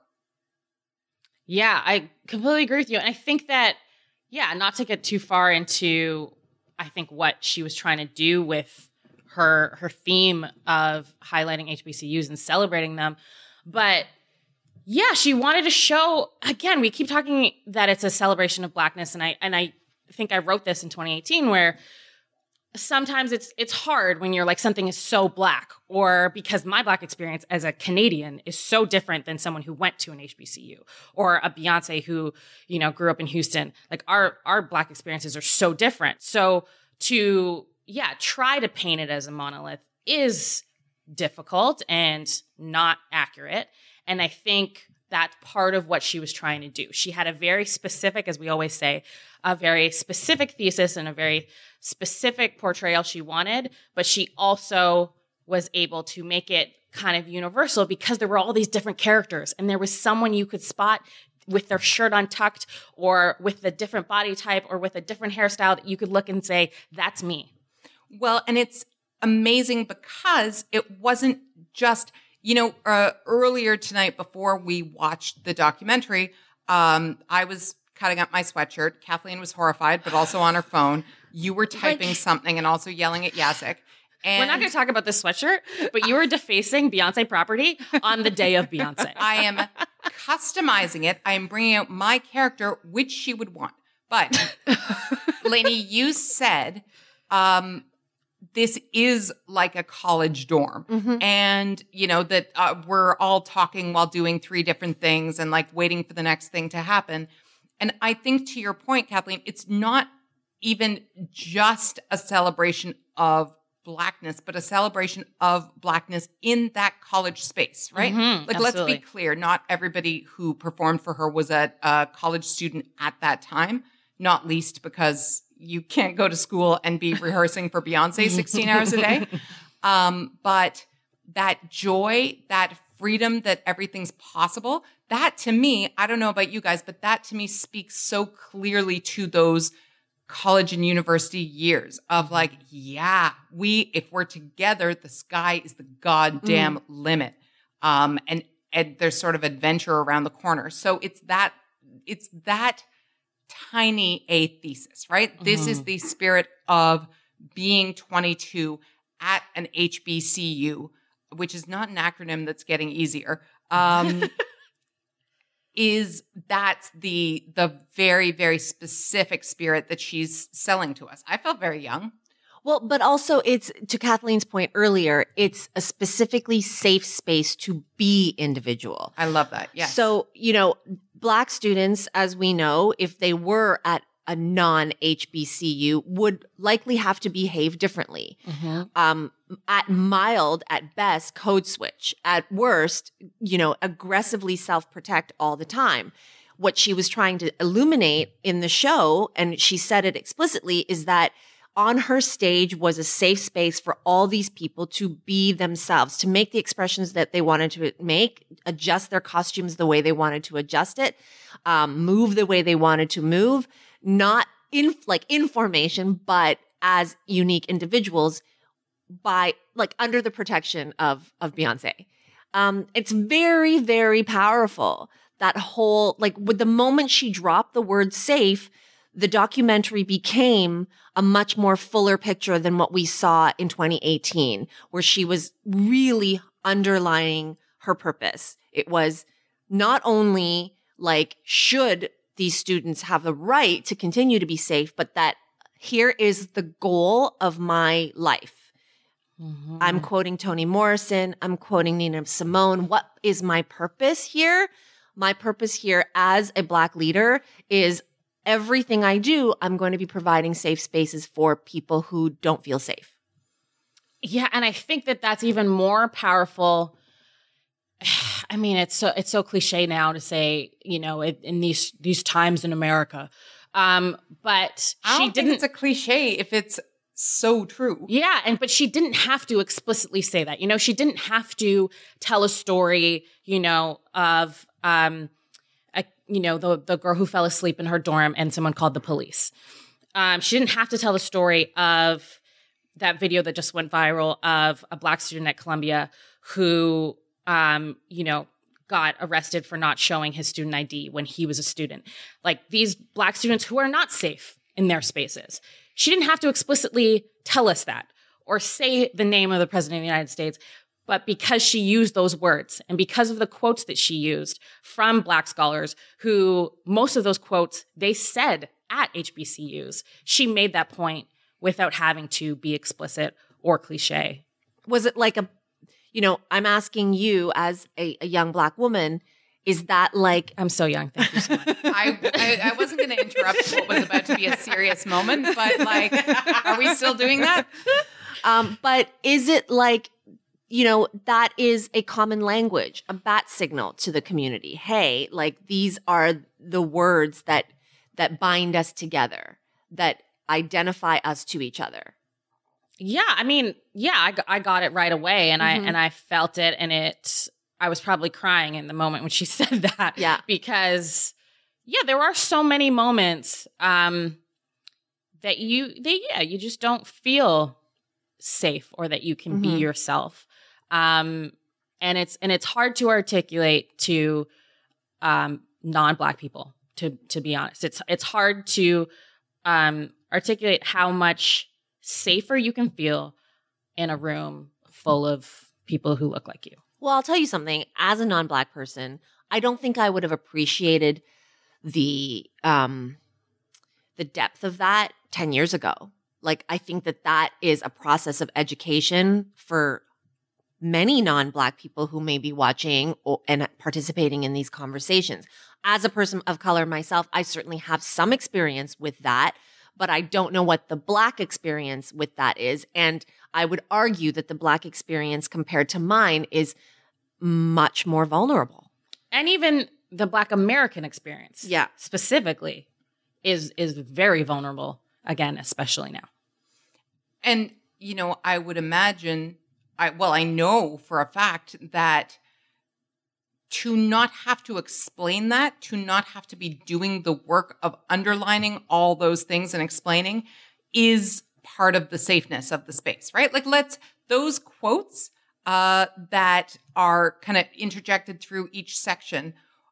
Yeah, I completely agree with you. And I think that, yeah, not to get too far into, I think, what she was trying to do with her her theme of highlighting H B C Us and celebrating them. But yeah, she wanted to show, again, we keep talking that it's a celebration of Blackness. And I and I think I wrote this in twenty eighteen where sometimes it's it's hard when you're like something is so Black, or because my Black experience as a Canadian is so different than someone who went to an H B C U or a Beyonce who, you know, grew up in Houston. Like our our Black experiences are so different. So to, yeah, try to paint it as a monolith is difficult and not accurate. And I think that's part of what she was trying to do. She had a very specific, as we always say, a very specific thesis and a very specific portrayal she wanted, but she also was able to make it kind of universal because there were all these different characters and there was someone you could spot with their shirt untucked or with a different body type or with a different hairstyle that you could look and say, that's me. Well, and it's amazing because it wasn't just... You know, uh, earlier tonight before we watched the documentary, um, I was cutting up my sweatshirt. Kathleen was horrified, but also on her phone. You were typing like, something and also yelling at Jacek. And we're not going to talk about this sweatshirt, but you were defacing Beyonce property on the day of Beyonce. I am customizing it. I am bringing out my character, which she would want. But, Lainey, you said... Um, this is like a college dorm. Mm-hmm. And, you know, that uh, we're all talking while doing three different things and like waiting for the next thing to happen. And I think to your point, Kathleen, it's not even just a celebration of Blackness, but a celebration of Blackness in that college space, right? Mm-hmm, like, absolutely. Let's be clear. Not everybody who performed for her was a, a college student at that time, not least because you can't go to school and be rehearsing for Beyonce sixteen hours a day. Um, but that joy, that freedom, that everything's possible, that to me, I don't know about you guys, but that to me speaks so clearly to those college and university years of like, yeah, we, if we're together, the sky is the goddamn mm. limit. Um, and, and there's sort of adventure around the corner. So it's that, it's that tiny a thesis, right? Mm-hmm. This is the spirit of being twenty-two at an H B C U, which is not an acronym that's getting easier. Um, is that's the the very, very specific spirit that she's selling to us. I felt very young. Well, but also it's, to Kathleen's point earlier, it's a specifically safe space to be individual. I love that. Yes. So, you know, Black students, as we know, if they were at a non-H B C U, would likely have to behave differently. Mm-hmm. Um, at mild, at best, code switch. At worst, you know, aggressively self-protect all the time. What she was trying to illuminate in the show, and she said it explicitly, is that on her stage was a safe space for all these people to be themselves, to make the expressions that they wanted to make, adjust their costumes the way they wanted to adjust it, um, move the way they wanted to move, not in like in formation, but as unique individuals by like under the protection of, of Beyonce. Um, it's very, very powerful. That whole, like with the moment she dropped the word safe, the documentary became a much more fuller picture than what we saw in twenty eighteen, where she was really underlining her purpose. It was not only like, should these students have the right to continue to be safe, but that here is the goal of my life. Mm-hmm. I'm quoting Toni Morrison. I'm quoting Nina Simone. What is my purpose here? My purpose here as a Black leader is everything I do, I'm going to be providing safe spaces for people who don't feel safe. Yeah, and I think that that's even more powerful. I mean, it's so it's so cliche now to say, you know, it, in these these times in America, um, but I don't she think didn't. It's a cliche if it's so true. Yeah, and but she didn't have to explicitly say that. You know, she didn't have to tell a story. You know, of um, a, you know, the the girl who fell asleep in her dorm and someone called the police. Um, she didn't have to tell the story of that video that just went viral of a Black student at Columbia who, um, you know, got arrested for not showing his student I D when he was a student. Like these Black students who are not safe in their spaces. She didn't have to explicitly tell us that or say the name of the president of the United States, but because she used those words and because of the quotes that she used from Black scholars who most of those quotes they said at H B C Us, she made that point without having to be explicit or cliche. Was it like a, you know, I'm asking you as a, a young Black woman, is that like... I'm so young. Thank you so much. I, I, I wasn't going to interrupt what was about to be a serious moment, but like, are we still doing that? Um, but is it like, you know, that is a common language, a bat signal to the community. Hey, like these are the words that that bind us together, that identify us to each other. Yeah, I mean, yeah, I, I got it right away, and mm-hmm. I and I felt it, and it. I was probably crying in the moment when she said that. Yeah, because yeah, there are so many moments um, that you, they, yeah, you just don't feel safe or that you can mm-hmm. be yourself, um, and it's and it's hard to articulate to um, non-Black people. To to be honest, it's it's hard to um, articulate how much safer you can feel in a room full of people who look like you. Well, I'll tell you something. As a non-Black person, I don't think I would have appreciated the um, the depth of that ten years ago. Like, I think that that is a process of education for many non-Black people who may be watching or, and participating in these conversations. As a person of color myself, I certainly have some experience with that, but I don't know what the Black experience with that is. And I would argue that the Black experience compared to mine is much more vulnerable. And even the Black American experience, yeah, specifically, is is very vulnerable, again, especially now. And, you know, I would imagine, I well, I know for a fact that to not have to explain that, to not have to be doing the work of underlining all those things and explaining is part of the safeness of the space, right? Like let's, those quotes uh, that are kind of interjected through each section,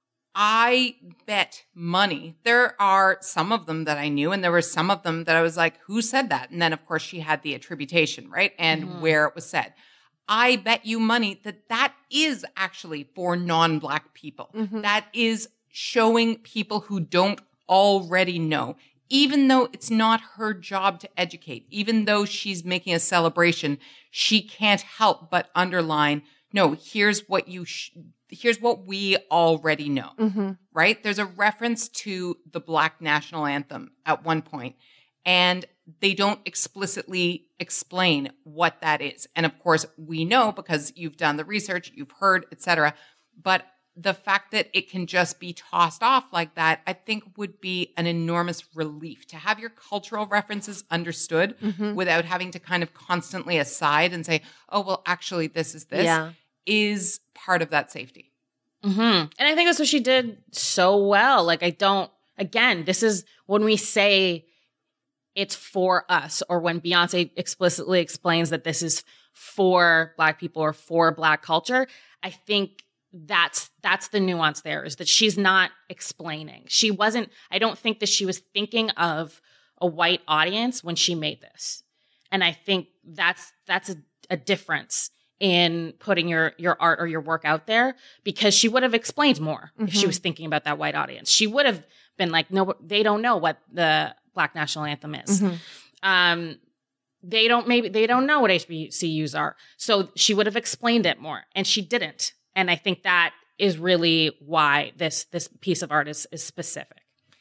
I bet money. There are some of them that I knew, and there were some of them that I was like, who said that? And then, of course, she had the attribution, right? And mm-hmm. where it was said. I bet you money that that is actually for non-Black people. Mm-hmm. That is showing people who don't already know, even though it's not her job to educate, even though she's making a celebration, she can't help but underline, no, here's what you, sh- here's what we already know, mm-hmm. right? There's a reference to the Black national anthem at one point, and they don't explicitly explain what that is. And of course, we know because you've done the research, you've heard, et cetera. But the fact that it can just be tossed off like that, I think would be an enormous relief to have your cultural references understood mm-hmm. without having to kind of constantly aside and say, oh, well, actually, this is this, yeah. is part of that safety. Mm-hmm. And I think that's what she did so well. Like, I don't, again, this is when we say it's for us, or when Beyonce explicitly explains that this is for Black people or for Black culture, I think that's that's the nuance there, is that she's not explaining. She wasn't, I don't think that she was thinking of a white audience when she made this. And I think that's that's a, a difference in putting your your art or your work out there, because she would have explained more mm-hmm. if she was thinking about that white audience. She would have been like, no, they don't know what the Black national anthem is. Mm-hmm. Um, they don't maybe they don't know what H B C Us are. So she would have explained it more, and she didn't. And I think that is really why this this piece of art is, is specific.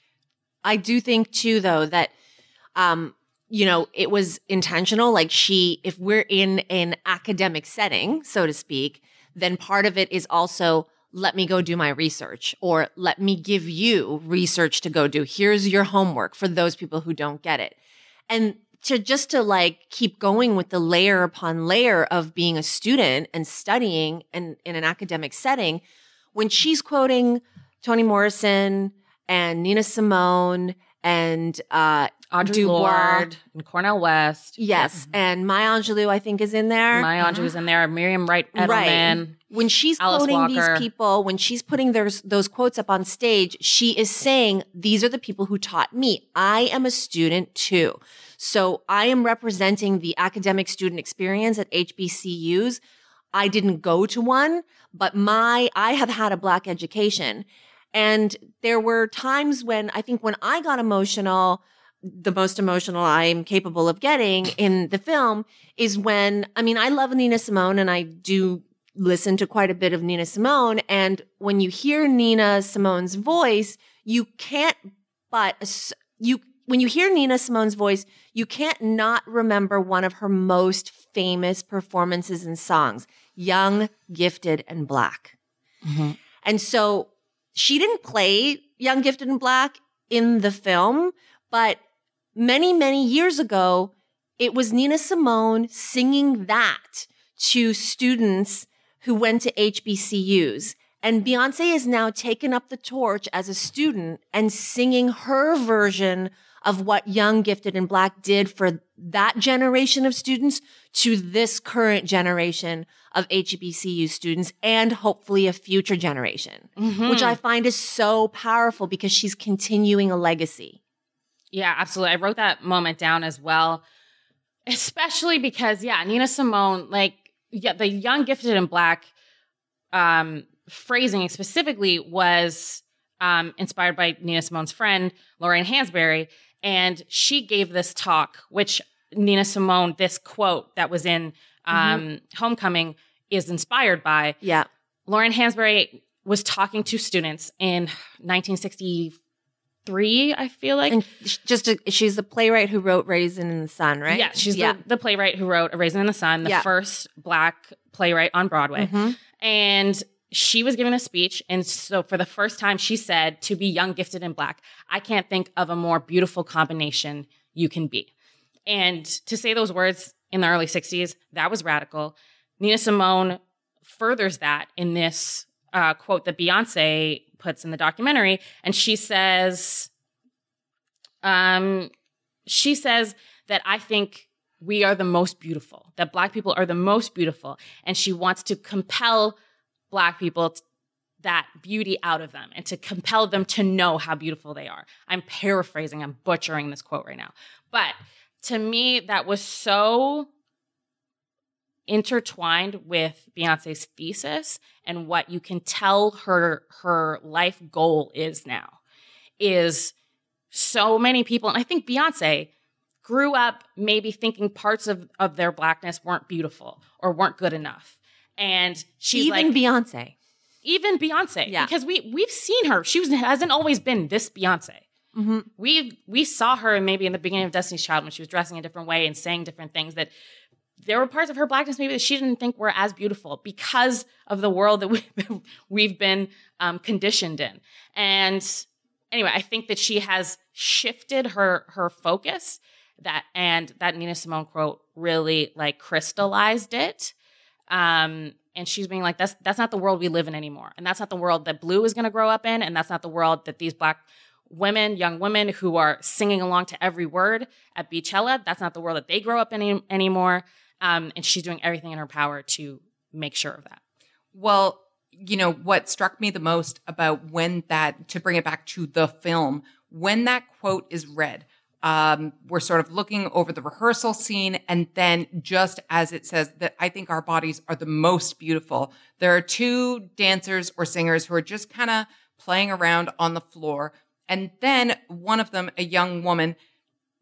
I do think too, though, that um, you know, it was intentional. Like she, if we're in an academic setting, so to speak, then part of it is also let me go do my research, or let me give you research to go do. Here's your homework for those people who don't get it. And to just to like keep going with the layer upon layer of being a student and studying and in an academic setting, when she's quoting Toni Morrison and Nina Simone and uh, Audre Dubois, Lorde and Cornel West. yes, Yeah. and Maya Angelou, I think, is in there. Maya Angelou's in there. Miriam Wright Edelman. Right. When she's Alice quoting Walker. these people, when she's putting those, those quotes up on stage, she is saying, these are the people who taught me. I am a student too. So I am representing the academic student experience at H B C Us. I didn't go to one, but my, I have had a Black education. And there were times when I think when I got emotional, the most emotional I'm capable of getting in the film is when, I mean, I love Nina Simone and I do listen to quite a bit of Nina Simone. And when you hear Nina Simone's voice, you can't but, you, when you hear Nina Simone's voice, you can't not remember one of her most famous performances and songs, Young, Gifted, and Black. Mm-hmm. And so she didn't play Young, Gifted, and Black in the film, but many, many years ago, it was Nina Simone singing that to students who went to H B C Us. And Beyonce has now taken up the torch as a student and singing her version of what Young, Gifted, and Black did for that generation of students to this current generation of H B C U students and hopefully a future generation, Mm-hmm. which I find is so powerful because she's continuing a legacy. Yeah, absolutely. I wrote that moment down as well, especially because, yeah, Nina Simone, like, yeah, the Young, Gifted, and Black um, phrasing specifically was um, inspired by Nina Simone's friend, Lorraine Hansberry. And she gave this talk, which Nina Simone, this quote that was in um, mm-hmm. Homecoming is inspired by. Yeah. Lorraine Hansberry was talking to students in nineteen sixty-three, I feel like. And just a, she's the playwright who wrote Raisin in the Sun, right? Yeah, she's yeah. The, the playwright who wrote A Raisin in the Sun, the yeah. first Black playwright on Broadway. Mm-hmm. And she was giving a speech. And so for the first time, she said, to be young, gifted, and Black, I can't think of a more beautiful combination you can be. And to say those words in the early sixties, that was radical. Nina Simone furthers that in this uh, quote that Beyonce puts in the documentary. And she says, um, she says that I think we are the most beautiful, that Black people are the most beautiful. And she wants to compel Black people t- that beauty out of them and to compel them to know how beautiful they are. I'm paraphrasing, I'm butchering this quote right now. But to me, that was so intertwined with Beyonce's thesis and what you can tell her her life goal is now is so many people, and I think Beyonce grew up maybe thinking parts of, of their Blackness weren't beautiful or weren't good enough. And she's Even like, Beyonce. even Beyonce, Yeah. because we we've seen her. She was, hasn't always been this Beyonce. Mm-hmm. We we saw her maybe in the beginning of Destiny's Child when she was dressing a different way and saying different things that there were parts of her Blackness maybe that she didn't think were as beautiful because of the world that we, we've been um, conditioned in. And anyway, I think that she has shifted her her focus that and that Nina Simone quote really like crystallized it. Um, and she's being like, that's that's not the world we live in anymore. And that's not the world that Blue is going to grow up in. And that's not the world that these Black women, young women who are singing along to every word at Beachella, that's not the world that they grow up in any, anymore. Um, and she's doing everything in her power to make sure of that. Well, you know, what struck me the most about when that, to bring it back to the film, when that quote is read, um, we're sort of looking over the rehearsal scene. And then just as it says that I think our bodies are the most beautiful, there are two dancers or singers who are just kind of playing around on the floor. And then one of them, a young woman,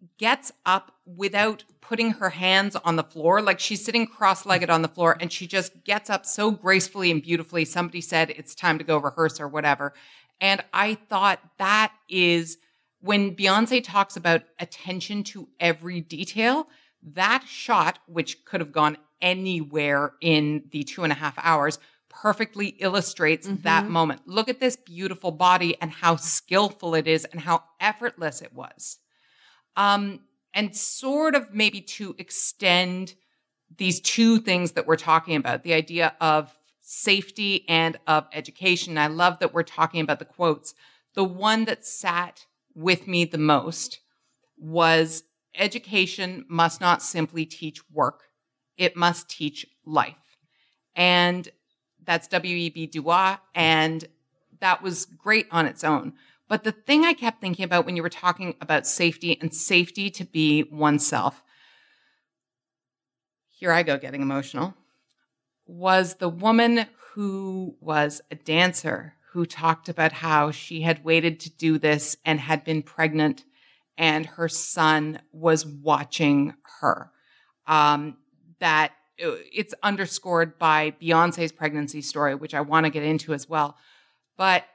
gets up without putting her hands on the floor. Like she's sitting cross-legged on the floor and she just gets up so gracefully and beautifully. Somebody said it's time to go rehearse or whatever. And I thought that is when Beyonce talks about attention to every detail, that shot, which could have gone anywhere in the two and a half hours, perfectly illustrates mm-hmm. that moment. Look at this beautiful body and how skillful it is and how effortless it was. Um, and sort of maybe to extend these two things that we're talking about, the idea of safety and of education. I love that we're talking about the quotes. The one that sat with me the most was education must not simply teach work. It must teach life. And that's W E B Du Bois. And that was great on its own. But the thing I kept thinking about when you were talking about safety and safety to be oneself, here I go getting emotional, was the woman who was a dancer who talked about how she had waited to do this and had been pregnant and her son was watching her. Um, that it's underscored by Beyonce's pregnancy story, which I want to get into as well. But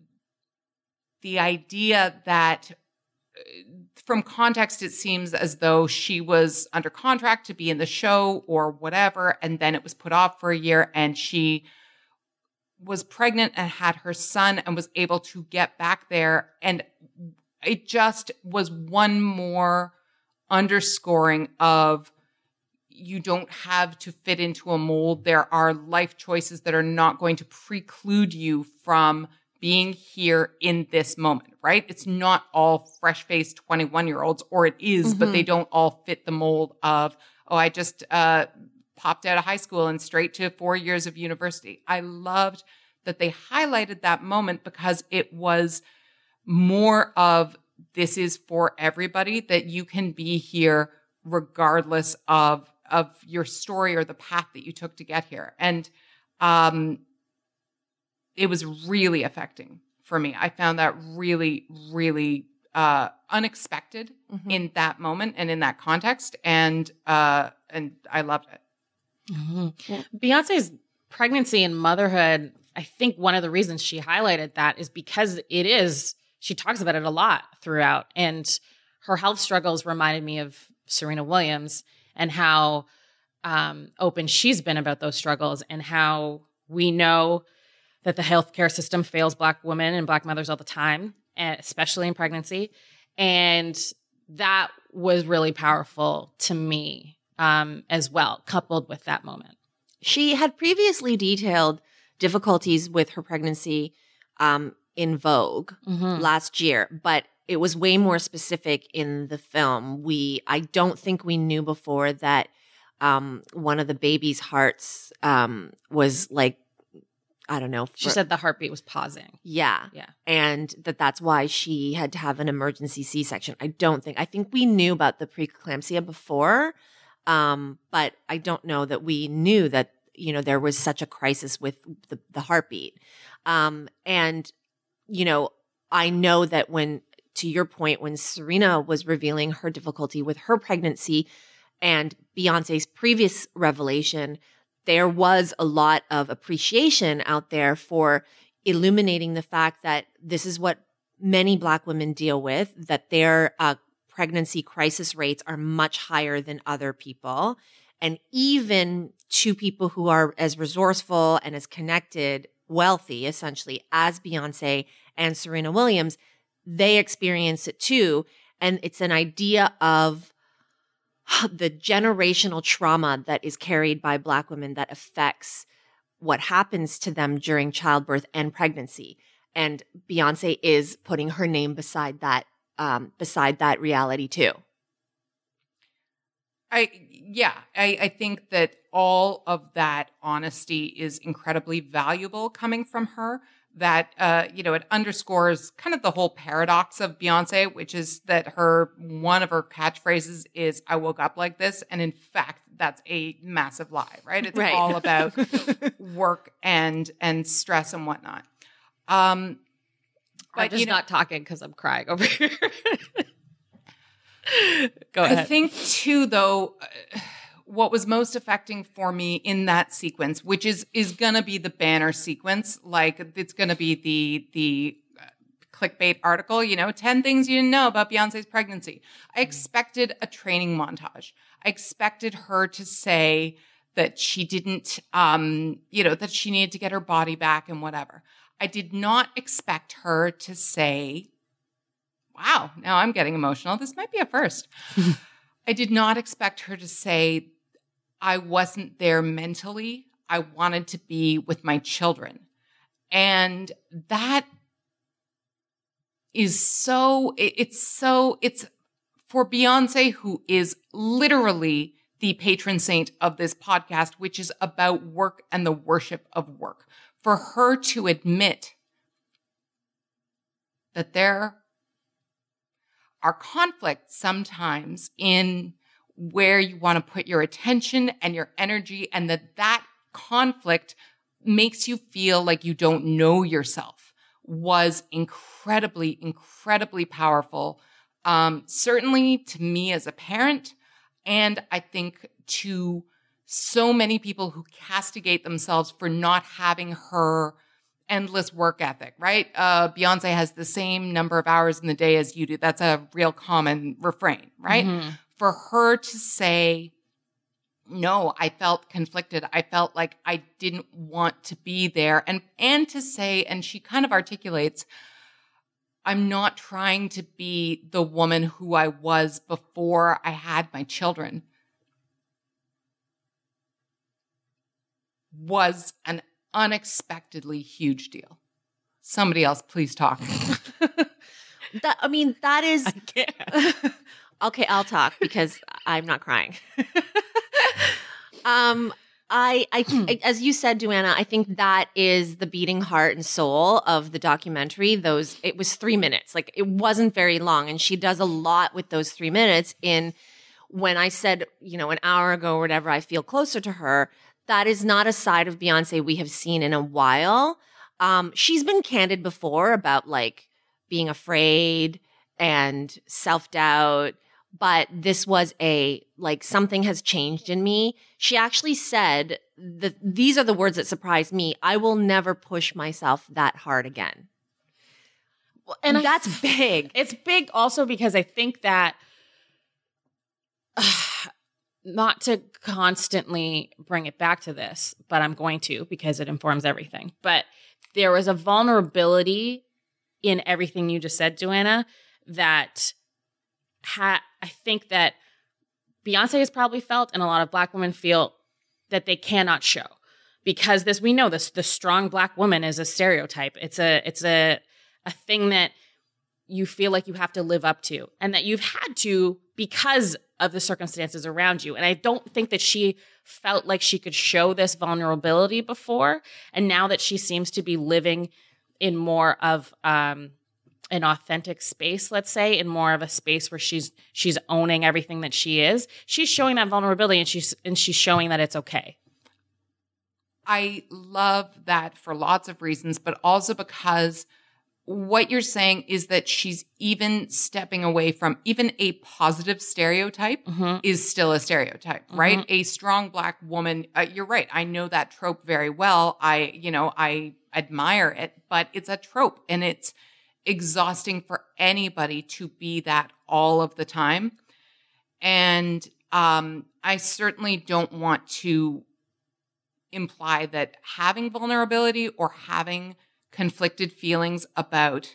the idea that from context, it seems as though she was under contract to be in the show or whatever, and then it was put off for a year, and she was pregnant and had her son and was able to get back there. And it just was one more underscoring of you don't have to fit into a mold. There are life choices that are not going to preclude you from being here in this moment, right? It's not all fresh-faced twenty-one-year-olds, or it is, mm-hmm. but they don't all fit the mold of, oh, I just uh, popped out of high school and straight to four years of university. I loved that they highlighted that moment because it was more of this is for everybody, that you can be here regardless of, of your story or the path that you took to get here. And um, it was really affecting for me. I found that really, really uh, unexpected mm-hmm. in that moment and in that context. And uh, and I loved it. Mm-hmm. Yeah. Beyonce's pregnancy and motherhood, I think one of the reasons she highlighted that is because it is, she talks about it a lot throughout. And her health struggles reminded me of Serena Williams and how um, open she's been about those struggles and how we know that the healthcare system fails Black women and Black mothers all the time, especially in pregnancy. And that was really powerful to me um, as well, coupled with that moment. She had previously detailed difficulties with her pregnancy um, in Vogue mm-hmm. last year, but it was way more specific in the film. We, I don't think we knew before that um, one of the baby's hearts um, was like, I don't know. For, she said the heartbeat was pausing. Yeah. Yeah. And that that's why she had to have an emergency C-section. I don't think, I think we knew about the preeclampsia before, um, but I don't know that we knew that, you know, there was such a crisis with the, the heartbeat. Um, and, you know, I know that when, to your point, when Serena was revealing her difficulty with her pregnancy and Beyonce's previous revelation, there was a lot of appreciation out there for illuminating the fact that this is what many Black women deal with, that their uh, pregnancy crisis rates are much higher than other people. And even to people who are as resourceful and as connected, wealthy, essentially, as Beyonce and Serena Williams, they experience it too. And it's an idea of the generational trauma that is carried by Black women that affects what happens to them during childbirth and pregnancy. And Beyonce is putting her name beside that, um, beside that reality too. I, yeah, I, I think that all of that honesty is incredibly valuable coming from her. That, uh, you know, it underscores kind of the whole paradox of Beyonce, which is that her, one of her catchphrases is, I woke up like this. And in fact, that's a massive lie, right? It's right. all about work and, and stress and whatnot. Um, but, I'm just you know, not talking because I'm crying over here. Go ahead. I think too, though, uh, what was most affecting for me in that sequence, which is is gonna be the banner sequence, like it's gonna be the the uh, clickbait article, you know, ten things you didn't know about Beyonce's pregnancy. I expected a training montage. I expected her to say that she didn't, um, you know, that she needed to get her body back and whatever. I did not expect her to say, wow, now I'm getting emotional. This might be a first. I did not expect her to say, I wasn't there mentally. I wanted to be with my children. And that is so, it, it's so, it's for Beyonce, who is literally the patron saint of this podcast, which is about work and the worship of work. For her to admit that there are conflicts sometimes in where you want to put your attention and your energy, and that that conflict makes you feel like you don't know yourself, was incredibly, incredibly powerful. Um, certainly to me as a parent, and I think to so many people who castigate themselves for not having her endless work ethic, right? Uh, Beyonce has the same number of hours in the day as you do. That's a real common refrain, right? Mm-hmm. For her to say, no, I felt conflicted. I felt like I didn't want to be there. And, and to say, and she kind of articulates, I'm not trying to be the woman who I was before I had my children, was an unexpectedly huge deal. Somebody else, please talk. that, I mean, that is... I can't. Okay, I'll talk because I'm not crying. um, I, I, as you said, Duana, I think that is the beating heart and soul of the documentary. Those, it was three minutes. Like, it wasn't very long. And she does a lot with those three minutes. In when I said, you know, an hour ago or whatever, I feel closer to her. That is not a side of Beyonce we have seen in a while. Um, she's been candid before about like being afraid and self-doubt, but this was a, like, something has changed in me. She actually said that these are the words that surprised me. I will never push myself that hard again. Well, and that's I, big. It's big also because I think that uh, not to constantly bring it back to this, but I'm going to because it informs everything. But there was a vulnerability in everything you just said, Joanna, that ha- I think that Beyonce has probably felt, and a lot of Black women feel, that they cannot show. Because this, we know this, the strong Black woman is a stereotype. It's a, it's a, a thing that you feel like you have to live up to, and that you've had to because of the circumstances around you. And I don't think that she felt like she could show this vulnerability before. And now that she seems to be living in more of um, an authentic space, let's say, in more of a space where she's she's owning everything that she is, she's showing that vulnerability, and she's and she's showing that it's okay. I love that for lots of reasons, but also because what you're saying is that she's even stepping away from even a positive stereotype mm-hmm. is still a stereotype, mm-hmm. right? A strong Black woman. Uh, you're right. I know that trope very well. I, you know, I admire it, but it's a trope, and it's exhausting for anybody to be that all of the time. And um, I certainly don't want to imply that having vulnerability or having conflicted feelings about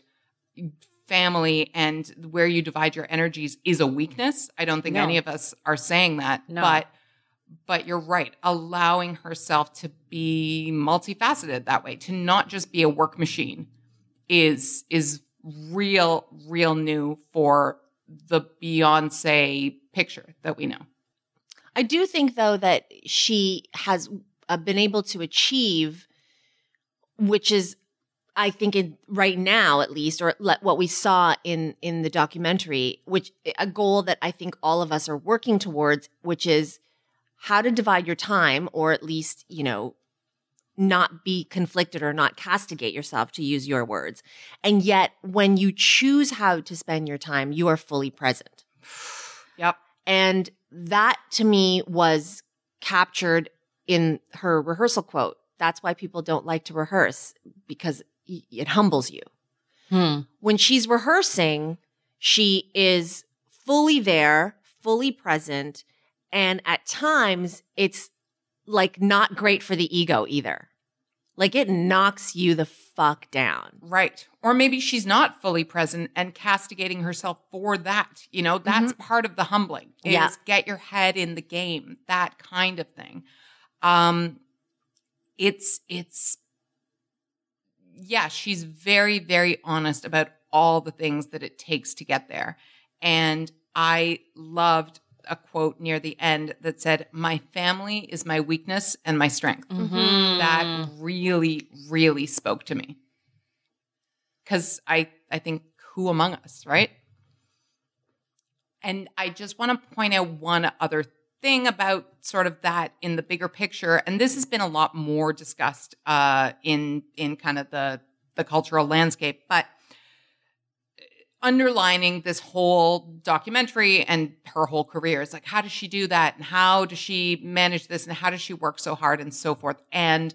family and where you divide your energies is a weakness. I don't think no. any of us are saying that, no. but but you're right. Allowing herself to be multifaceted that way, to not just be a work machine, is is real, real new for the Beyonce picture that we know. I do think, though, that she has uh, been able to achieve, which is, I think, in, right now at least, or le- what we saw in in the documentary, which a goal that I think all of us are working towards, which is how to divide your time, or at least, you know, not be conflicted or not castigate yourself, to use your words. And yet, when you choose how to spend your time, you are fully present. Yep. And that to me was captured in her rehearsal quote. That's why people don't like to rehearse, because it humbles you. Hmm. When she's rehearsing, she is fully there, fully present. And at times it's like not great for the ego either. Like it knocks you the fuck down. Right. Or maybe she's not fully present and castigating herself for that. You know, that's mm-hmm. part of the humbling is yeah. get your head in the game, that kind of thing. Um, it's, it's, yeah, she's very, very honest about all the things that it takes to get there. And I loved a quote near the end that said, "My family is my weakness and my strength." Mm-hmm. That really, really spoke to me. Because I, I think, who among us, right? And I just want to point out one other thing about sort of that in the bigger picture. And this has been a lot more discussed uh, in in kind of the, the cultural landscape. But underlining this whole documentary and her whole career is like, how does she do that? And how does she manage this? And how does she work so hard and so forth? And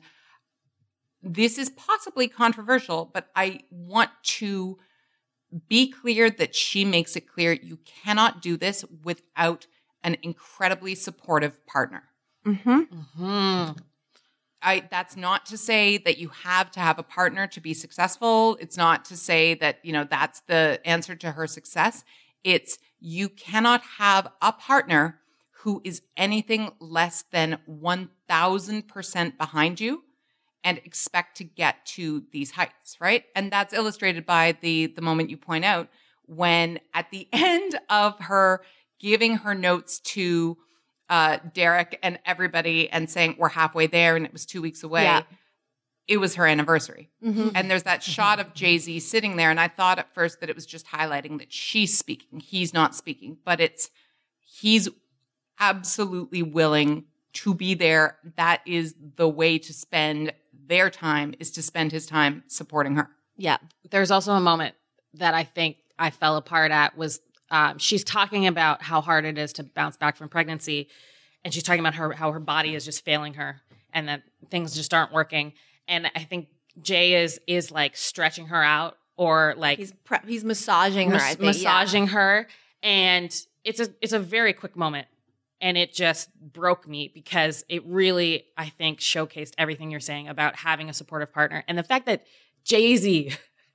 this is possibly controversial, but I want to be clear that she makes it clear you cannot do this without an incredibly supportive partner. Mm-hmm. Mm-hmm. I, that's not to say that you have to have a partner to be successful. It's not to say that, you know, that's the answer to her success. It's you cannot have a partner who is anything less than one thousand percent behind you and expect to get to these heights, right? And that's illustrated by the, the moment you point out when at the end of her giving her notes to uh, Derek and everybody and saying, we're halfway there and it was two weeks away. Yeah. It was her anniversary. Mm-hmm. And there's that shot of Jay-Z sitting there. And I thought at first that it was just highlighting that she's speaking. He's not speaking, but it's, he's absolutely willing to be there. That is the way to spend their time, is to spend his time supporting her. Yeah. There's also a moment that I think I fell apart at was Um, she's talking about how hard it is to bounce back from pregnancy. And she's talking about her how her body is just failing her and that things just aren't working. And I think Jay is is like stretching her out or like he's pre- he's massaging her, mas- I think. massaging yeah. her. And it's a it's a very quick moment. And it just broke me because it really, I think, showcased everything you're saying about having a supportive partner. And the fact that Jay-Z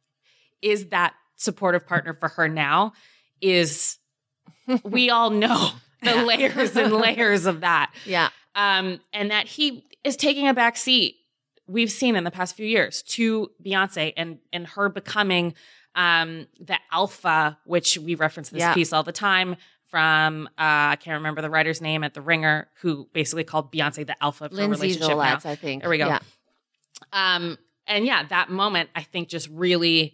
is that supportive partner for her now is, we all know the yeah. layers and layers of that. Yeah. Um, and that he is taking a back seat, we've seen in the past few years, to Beyonce and, and her becoming um, the alpha, which we reference this yeah. piece all the time from, uh, I can't remember the writer's name at The Ringer, who basically called Beyonce the alpha of her Lindsay relationship Zolats, now. I think. There we go. Yeah. Um, and yeah, that moment, I think, just really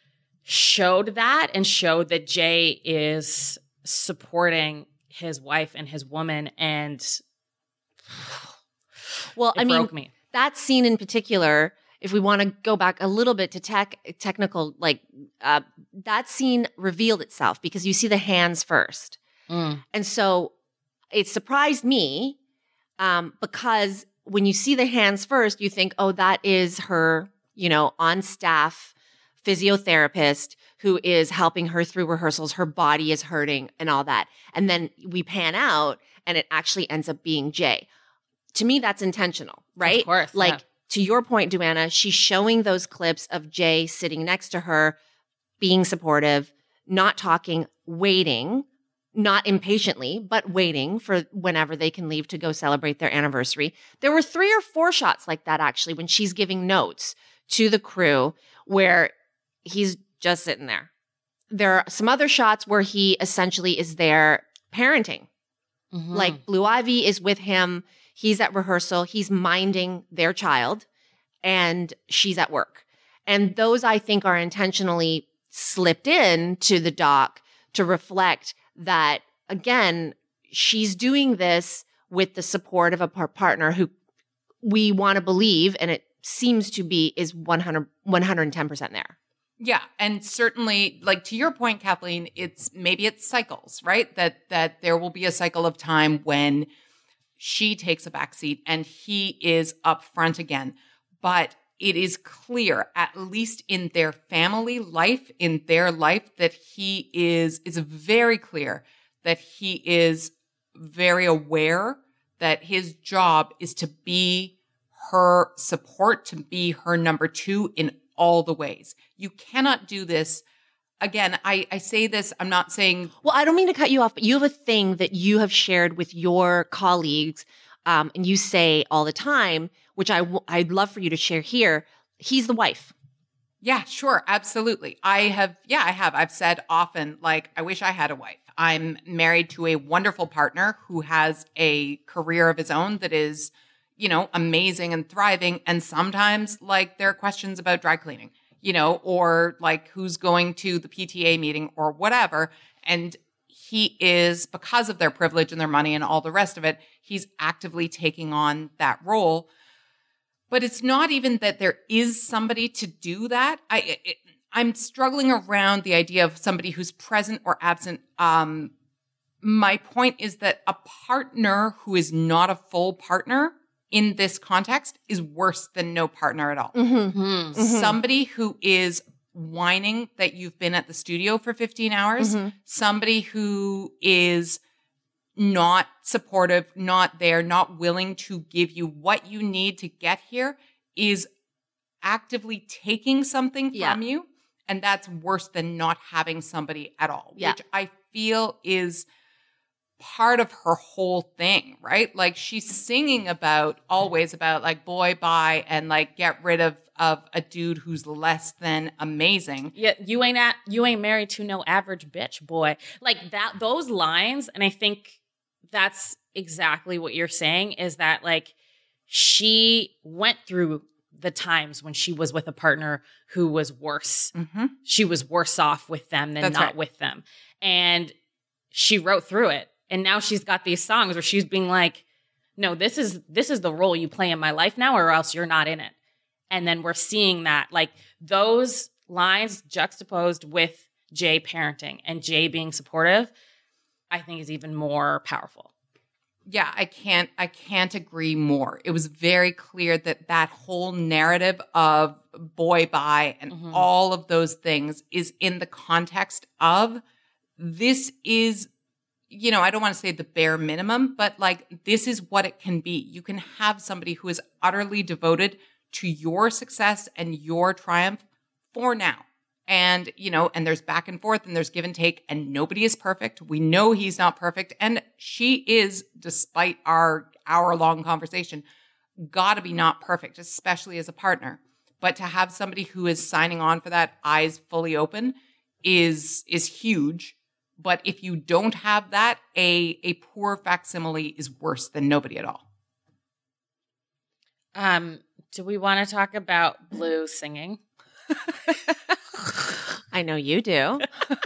showed that and showed that Jay is supporting his wife and his woman. And well, it I mean, broke me. That scene in particular, if we want to go back a little bit to tech, technical, like uh, that scene revealed itself because you see the hands first. Mm. And so it surprised me um, because when you see the hands first, you think, oh, that is her, you know, on staff physiotherapist who is helping her through rehearsals. Her body is hurting and all that. And then we pan out and it actually ends up being Jay. To me, that's intentional, right? Of course. Like yeah. to your point, Duana, she's showing those clips of Jay sitting next to her, being supportive, not talking, waiting, not impatiently, but waiting for whenever they can leave to go celebrate their anniversary. There were three or four shots like that, actually, when she's giving notes to the crew where he's just sitting there. There are some other shots where he essentially is there parenting. Mm-hmm. Like Blue Ivy is with him. He's at rehearsal. He's minding their child and she's at work. And those, I think, are intentionally slipped in to the doc to reflect that, again, she's doing this with the support of a par- partner who we want to believe, and it seems to be, is one hundred, one hundred ten percent there. Yeah. And certainly, like to your point, Kathleen, it's maybe it's cycles, right? That that there will be a cycle of time when she takes a backseat and he is up front again. But it is clear, at least in their family life, in their life, that he is is very clear that he is very aware that his job is to be her support, to be her number two in all the ways. You cannot do this. Again, I, I say this, I'm not saying. Well, I don't mean to cut you off, but you have a thing that you have shared with your colleagues, um, and you say all the time, which I w- I'd love for you to share here. He's the wife. Yeah, sure. Absolutely. I have, yeah, I have. I've said often, like, I wish I had a wife. I'm married to a wonderful partner who has a career of his own that is, you know, amazing and thriving. And sometimes, like, there are questions about dry cleaning, you know, or like who's going to the P T A meeting or whatever. And he is, because of their privilege and their money and all the rest of it, he's actively taking on that role. But it's not even that there is somebody to do that. I, it, I'm struggling around the idea of somebody who's present or absent. Um, my point is that a partner who is not a full partner in this context is worse than no partner at all. Mm-hmm. Mm-hmm. Somebody who is whining that you've been at the studio for fifteen hours, Mm-hmm. somebody who is not supportive, not there, not willing to give you what you need to get here, is actively taking something Yeah. from you. And that's worse than not having somebody at all, Yeah. which I feel is part of her whole thing, right? Like she's singing about always about like boy, bye, and like get rid of of a dude who's less than amazing. Yeah, you ain't at you ain't married to no average bitch, boy. Like that, those lines, and I think that's exactly what you're saying, is that like she went through the times when she was with a partner who was worse. Mm-hmm. She was worse off with them than That's not right. with them. And she wrote through it. And now she's got these songs where she's being like, no, this is this is the role you play in my life now, or else you're not in it. And then we're seeing that, like those lines juxtaposed with Jay parenting and Jay being supportive, I think is even more powerful. Yeah, I can't I can't agree more. It was very clear that that whole narrative of boy bye and Mhm. all of those things is in the context of this is, you know, I don't want to say the bare minimum, but like this is what it can be. You can have somebody who is utterly devoted to your success and your triumph for now. And, you know, and there's back and forth and there's give and take and nobody is perfect. We know he's not perfect. And she is, despite our hour long conversation, gotta be not perfect, especially as a partner. But to have somebody who is signing on for that, eyes fully open, is, is huge. But if you don't have that, a, a poor facsimile is worse than nobody at all. Um, do we want to talk about Blue singing? I know you do. Well,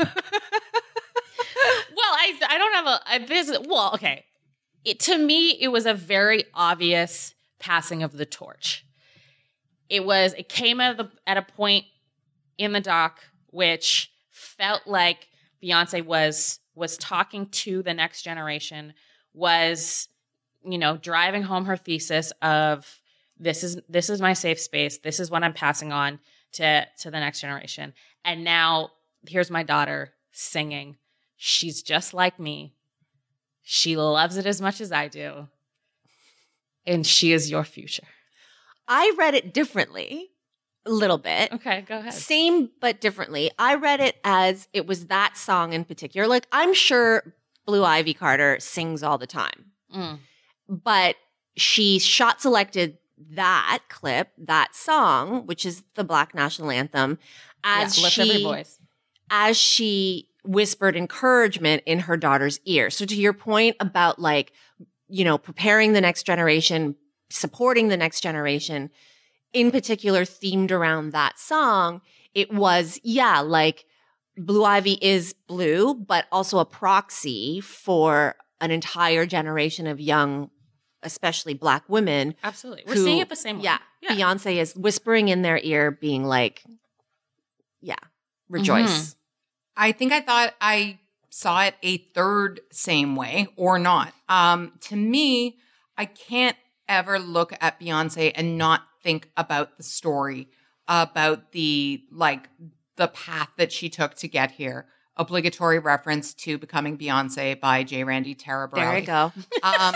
I I don't have a, a this. Well, okay. It, to me, it was a very obvious passing of the torch. It was. It came at the at a point in the doc which felt like Beyonce was was talking to the next generation. Was, you know, driving home her thesis of this is this is my safe space. This is what I'm passing on to to the next generation. And now here's my daughter singing. She's just like me. She loves it as much as I do. And she is your future. I read it differently, a little bit. Okay, go ahead. Same, but differently. I read it as it was that song in particular. Like, I'm sure Blue Ivy Carter sings all the time, Mm. but she shot selected that clip, that song, which is the Black National Anthem, as Yeah, lift she every voice. as she whispered encouragement in her daughter's ear. So to your point about like, you know, preparing the next generation, supporting the next generation, in particular themed around that song, it was, yeah, like Blue Ivy is blue, but also a proxy for an entire generation of young, especially Black women. Absolutely. We're who- seeing it the same way. Yeah, Beyonce is whispering in their ear, being like, yeah, rejoice. Mhm. I think I thought I saw it a third same way or not. Um, to me, I can't ever look at Beyonce and not think about the story, about the like the path that she took to get here. Obligatory reference to Becoming Beyonce by J. Randy Taraborelli. There you go. Um,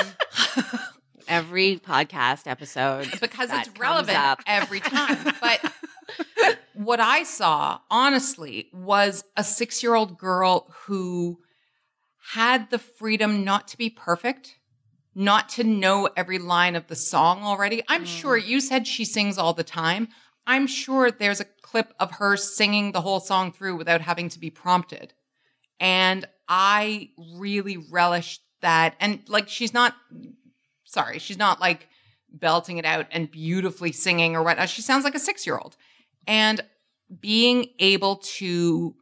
Every podcast episode. because that it's comes relevant up. every time. But what I saw, honestly, was a six-year-old girl who had the freedom not to be perfect, not to know every line of the song already. I'm mm. sure you said she sings all the time. I'm sure there's a clip of her singing the whole song through without having to be prompted. And I really relished that. And like, she's not, sorry, she's not like belting it out and beautifully singing or whatnot. She sounds like a six-year-old. And being able to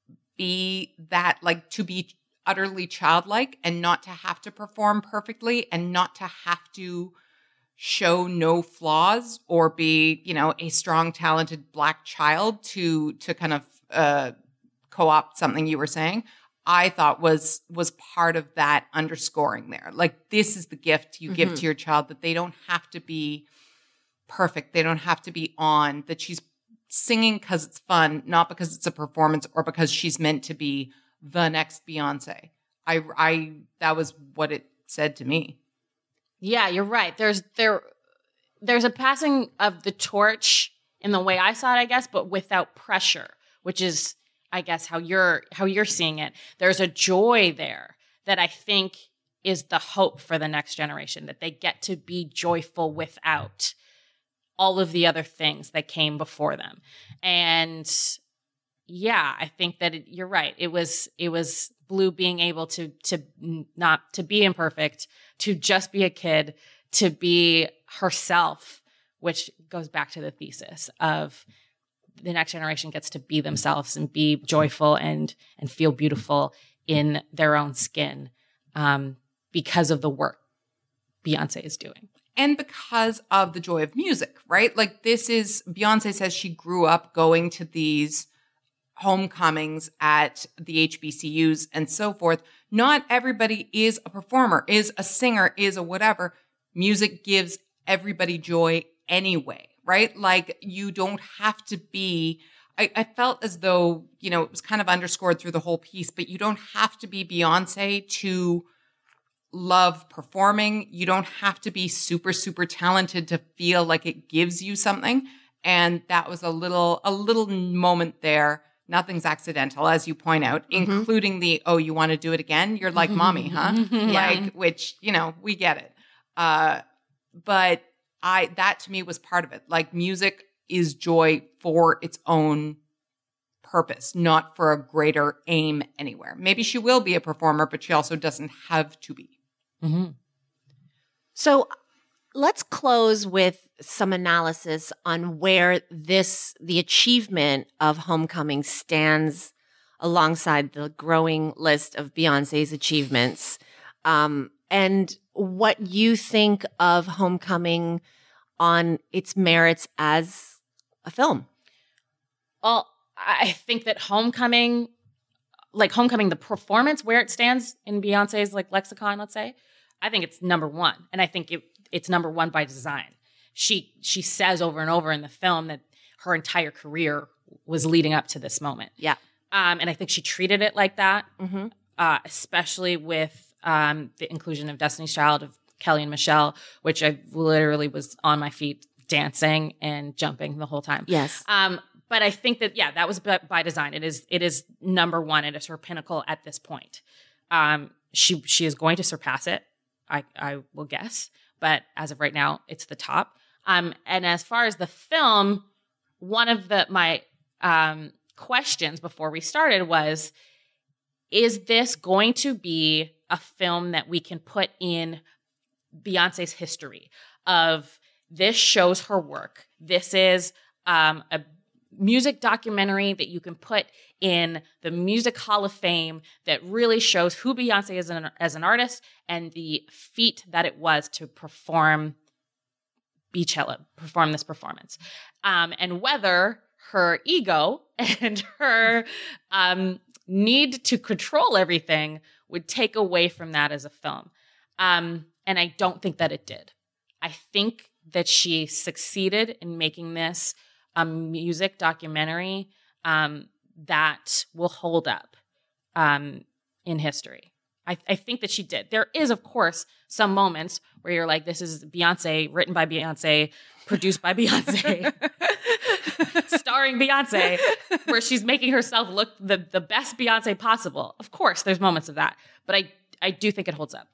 be that, like to be utterly childlike and not to have to perform perfectly and not to have to show no flaws or be, you know, a strong, talented Black child to to kind of uh, co-opt something you were saying, I thought was was part of that underscoring there. Like, this is the gift you mm-hmm. give to your child, that they don't have to be perfect. They don't have to be on, that she's singing because it's fun, not because it's a performance or because she's meant to be the next Beyonce. I, I that was what it said to me. Yeah, you're right. There's there there's a passing of the torch in the way I saw it, I guess, but without pressure, which is, I guess, how you're how you're seeing it. There's a joy there that I think is the hope for the next generation, that they get to be joyful without all of the other things that came before them. And yeah, I think that it, you're right. It was it was Blue being able to to not to be imperfect, to just be a kid, to be herself, which goes back to the thesis of the next generation gets to be themselves and be joyful and and feel beautiful in their own skin, um, because of the work Beyonce is doing. And because of the joy of music, right? Like, this is, Beyonce says she grew up going to these homecomings at the H B C Us and so forth. Not everybody is a performer, is a singer, is a whatever. Music gives everybody joy anyway, right? Like, you don't have to be, I, I felt as though, you know, it was kind of underscored through the whole piece, but you don't have to be Beyonce to love performing. You don't have to be super, super talented to feel like it gives you something. And that was a little, a little moment there. Nothing's accidental, as you point out, mm-hmm. including the, oh, you want to do it again? You're like mommy, huh? Yeah. Like, which, you know, we get it. Uh, but I, that to me was part of it. Like, music is joy for its own purpose, not for a greater aim anywhere. Maybe she will be a performer, but she also doesn't have to be. Mm-hmm. So let's close with some analysis on where this, the achievement of Homecoming, stands alongside the growing list of Beyonce's achievements, um, and what you think of Homecoming on its merits as a film. Well, I think that Homecoming, like Homecoming, the performance, where it stands in Beyonce's like lexicon, let's say, I think it's number one. And I think it, it's number one by design. She she says over and over in the film that her entire career was leading up to this moment. Yeah. Um, and I think she treated it like that, mm-hmm. uh, especially with um, the inclusion of Destiny's Child, of Kelly and Michelle, which I literally was on my feet dancing and jumping the whole time. Yes. Um, but I think that, yeah, that was by, by design. It is it is number one. It is her pinnacle at this point. Um, she she is going to surpass it, I, I will guess. But as of right now, it's the top. Um, and as far as the film, one of the my um, questions before we started was, is this going to be a film that we can put in Beyonce's history of this shows her work? This is um, a music documentary that you can put in the Music Hall of Fame that really shows who Beyonce is an, as an artist and the feat that it was to perform Beachella, perform this performance. Um, and whether her ego and her um, need to control everything would take away from that as a film. Um, and I don't think that it did. I think that she succeeded in making this a music documentary um, that will hold up um, in history. I, I think that she did. There is, of course, some moments where you're like, this is Beyonce, written by Beyonce, produced by Beyonce, starring Beyonce, where she's making herself look the, the best Beyonce possible. Of course, there's moments of that. But I, I do think it holds up.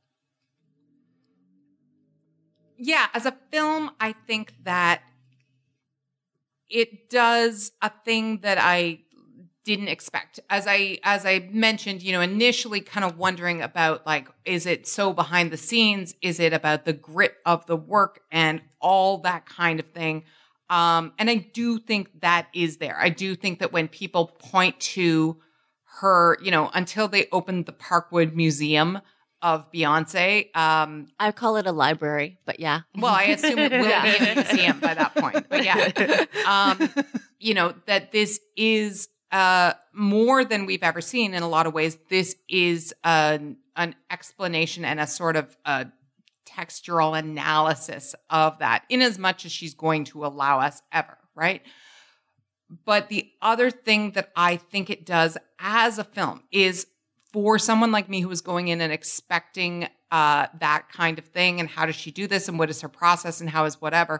Yeah, as a film, I think that it does a thing that I didn't expect. As I as I mentioned, you know, initially kind of wondering about, like, is it so behind the scenes? Is it about the grit of the work and all that kind of thing? Um, and I do think that is there. I do think that when people point to her, you know, until they opened the Parkwood Museum of Beyonce. Um, I call it a library, but yeah. Well, I assume it will be a museum by that point. But yeah, um, you know, that this is uh, more than we've ever seen in a lot of ways. This is an, an explanation and a sort of a textural analysis of that, in as much as she's going to allow us ever, right? But the other thing that I think it does as a film is, for someone like me who was going in and expecting uh, that kind of thing, and how does she do this, and what is her process, and how is whatever,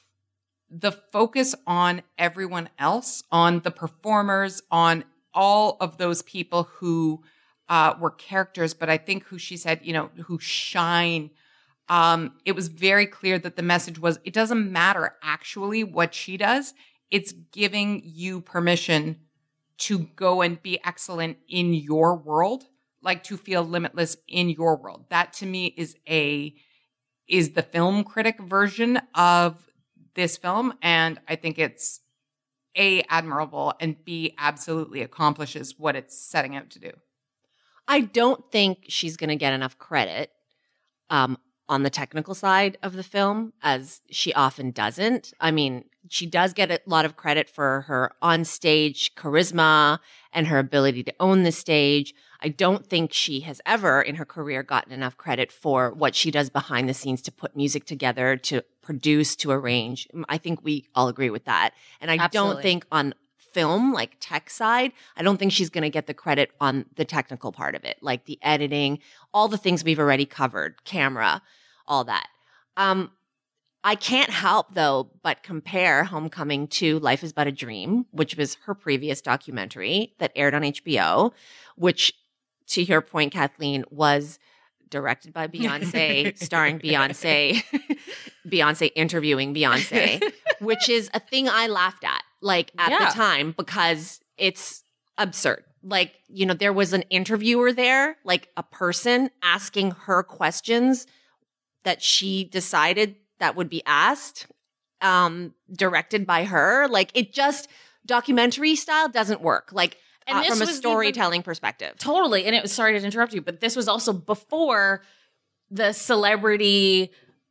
the focus on everyone else, on the performers, on all of those people who uh, were characters, but I think who she said, you know, who shine. Um, it was very clear that the message was, it doesn't matter actually what she does. It's giving you permission to go and be excellent in your world, like to feel limitless in your world. That to me is a is the film critic version of this film. And I think it's A, admirable, and B, absolutely accomplishes what it's setting out to do. I don't think she's going to get enough credit um, on the technical side of the film, as she often doesn't. I mean, she does get a lot of credit for her onstage charisma and her ability to own the stage. I don't think she has ever in her career gotten enough credit for what she does behind the scenes to put music together, to produce, to arrange. I think we all agree with that. And I Absolutely. don't think on film, like tech side, I don't think she's going to get the credit on the technical part of it, like the editing, all the things we've already covered, camera, all that. Um, I can't help, though, but compare Homecoming to Life is But a Dream, which was her previous documentary that aired on H B O, which, to your point, Kathleen, was directed by Beyonce, starring Beyonce, Beyonce interviewing Beyonce, which is a thing I laughed at, like, at Yeah. the time, because it's absurd. Like, you know, there was an interviewer there, like a person asking her questions that she decided that would be asked, um, directed by her. Like, it just, documentary style doesn't work. Like, And uh, this from a was the- storytelling perspective. Totally. And it was, sorry to interrupt you, but this was also before the celebrity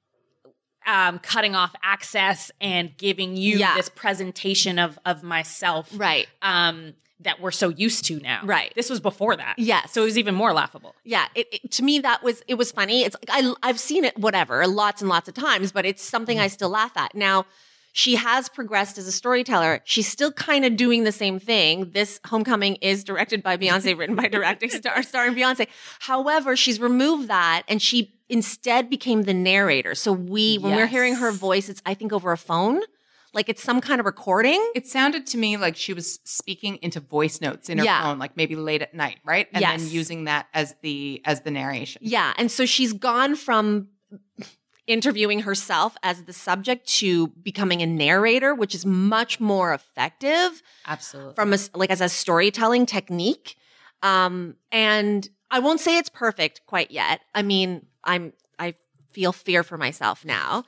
um, cutting off access and giving you Yeah. this presentation of of myself. Right. Um, that we're so used to now. Right. This was before that. Yes. So it was even more laughable. Yeah, it, it, to me that was it was funny. It's like I I've seen it whatever lots and lots of times, but it's something I still laugh at. Now, she has progressed as a storyteller. She's still kind of doing the same thing. This Homecoming is directed by Beyonce, written by directing star starring Beyonce. However, she's removed that and she instead became the narrator. So we when we're Yes. hearing her voice, it's I think over a phone. Like it's some kind of recording. It sounded to me like she was speaking into voice notes in her Yeah. phone, like maybe late at night, right? And Yes. then using that as the as the narration. Yeah. And so she's gone from interviewing herself as the subject to becoming a narrator, which is much more effective Absolutely. from a, like as a storytelling technique. Um, and I won't say it's perfect quite yet. I mean, I'm, I feel fear for myself now.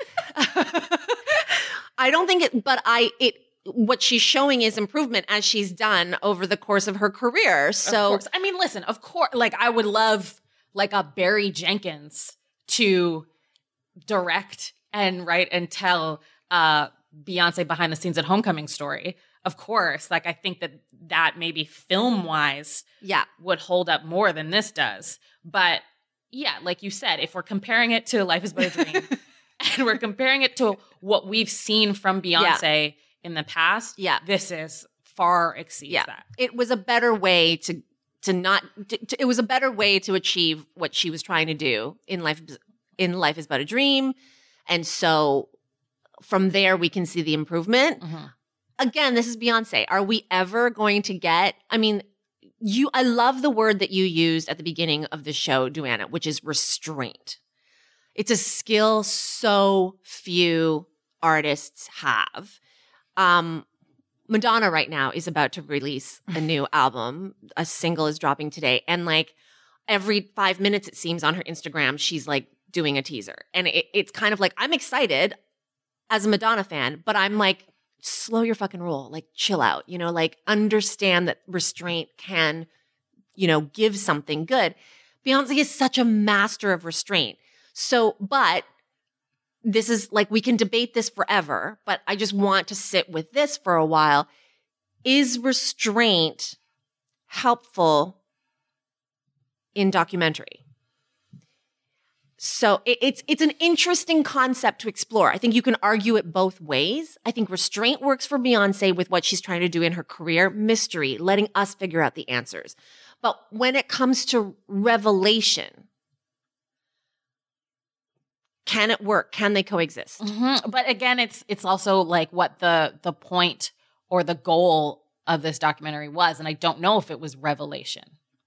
I don't think it, but I, it, what she's showing is improvement as she's done over the course of her career. Of So course. I mean, listen, of course, like I would love like a Barry Jenkins to direct and write and tell uh Beyonce behind the scenes at Homecoming story. of course, like I think that that maybe film wise Yeah. would hold up more than this does. But yeah, like you said, if we're comparing it to Life is But a Dream and we're comparing it to what we've seen from Beyonce in the past, Yeah. this is far exceeds Yeah. that. It was a better way to to not to, to- it was a better way to achieve what she was trying to do in life in Life is But a Dream. And so from there we can see the improvement. Mhm. Again, this is Beyonce. Are we ever going to get I mean, you I love the word that you used at the beginning of the show, Duana, which is restraint. It's a skill so few artists have. Um Madonna right now is about to release a new album. A single is dropping today. And like every five minutes, it seems on her Instagram, she's like doing a teaser. And it, it's kind of like, I'm excited as a Madonna fan, but I'm like, slow your fucking roll. Like chill out, you know, like understand that restraint can, you know, give something good. Beyonce is such a master of restraint. So, but this is like, we can debate this forever, but I just want to sit with this for a while. Is restraint helpful in documentary? So it, it's it's an interesting concept to explore. I think you can argue it both ways. I think restraint works for Beyonce with what she's trying to do in her career, mystery, letting us figure out the answers. But when it comes to revelation, can it work? Can they coexist? Mhm. But again, it's it's also like what the the point or the goal of this documentary was. And I don't know if it was revelation.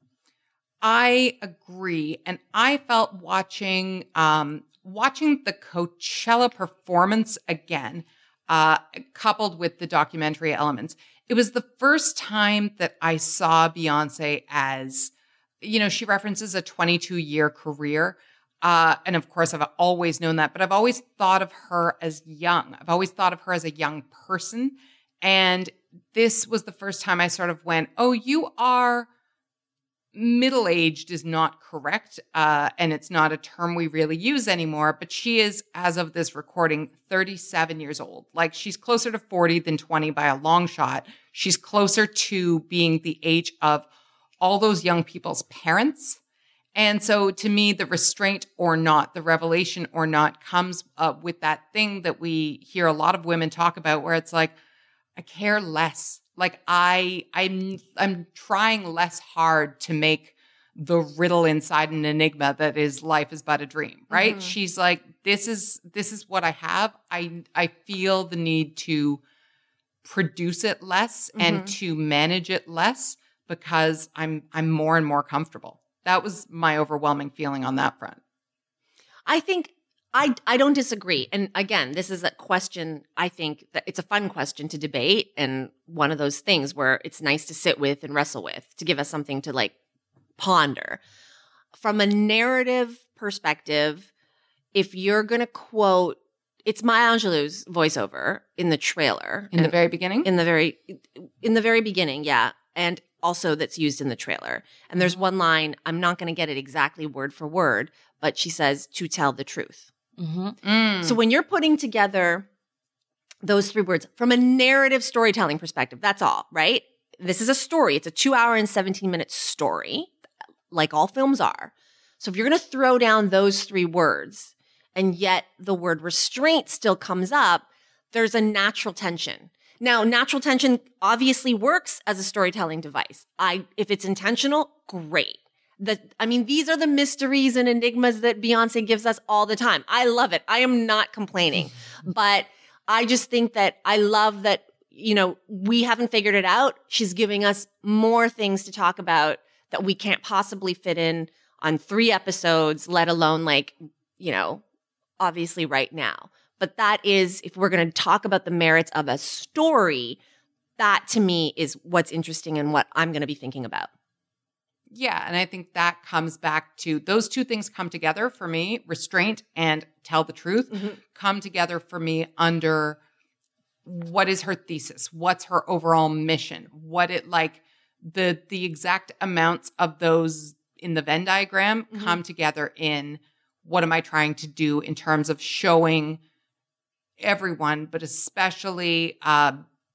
I agree. And I felt watching um, watching the Coachella performance again, uh, coupled with the documentary elements, it was the first time that I saw Beyonce as, you know, she references a twenty-two year career. Uh, and of course, I've always known that, but I've always thought of her as young. I've always thought of her as a young person. And this was the first time I sort of went, oh, you are middle-aged is not correct. Uh, and it's not a term we really use anymore, but she is, as of this recording, thirty-seven years old. Like she's closer to forty than twenty by a long shot. She's closer to being the age of all those young people's parents. And so to me, the restraint or not, the revelation or not comes uh, with that thing that we hear a lot of women talk about where it's like, I care less. Like I, I'm, I'm trying less hard to make the riddle inside an enigma that is life is but a dream, right? Mm-hmm. She's like, this is, this is what I have. I, I feel the need to produce it less mm-hmm. and to manage it less because I'm, I'm more and more comfortable. That was my overwhelming feeling on that front. I think I I don't disagree. And again, this is a question, I think that it's a fun question to debate and one of those things where it's nice to sit with and wrestle with to give us something to like ponder. From a narrative perspective, if you're going to quote, it's Maya Angelou's voiceover in the trailer. In the very beginning? In the very in the very beginning, yeah. And also that's used in the trailer. And there's one line, I'm not going to get it exactly word for word, but she says, to tell the truth. Mm-hmm. Mm. So when you're putting together those three words from a narrative storytelling perspective, that's all, right? This is a story. It's a two hour and seventeen minute story, like all films are. So if you're going to throw down those three words and yet the word restraint still comes up, there's a natural tension. Now, natural tension obviously works as a storytelling device. I, if it's intentional, great. The, I mean, these are the mysteries and enigmas that Beyonce gives us all the time. I love it. I am not complaining, but I just think that I love that, you know, we haven't figured it out. She's giving us more things to talk about that we can't possibly fit in on three episodes, let alone like, you know, obviously right now. But that is, if we're going to talk about the merits of a story, that to me is what's interesting and what I'm going to be thinking about. Yeah. And I think that comes back to those two things come together for me, restraint and tell the truth, mm-hmm. come together for me under what is her thesis? What's her overall mission? What it like the, the exact amounts of those in the Venn diagram mm-hmm. come together in what am I trying to do in terms of showing everyone, but especially uh,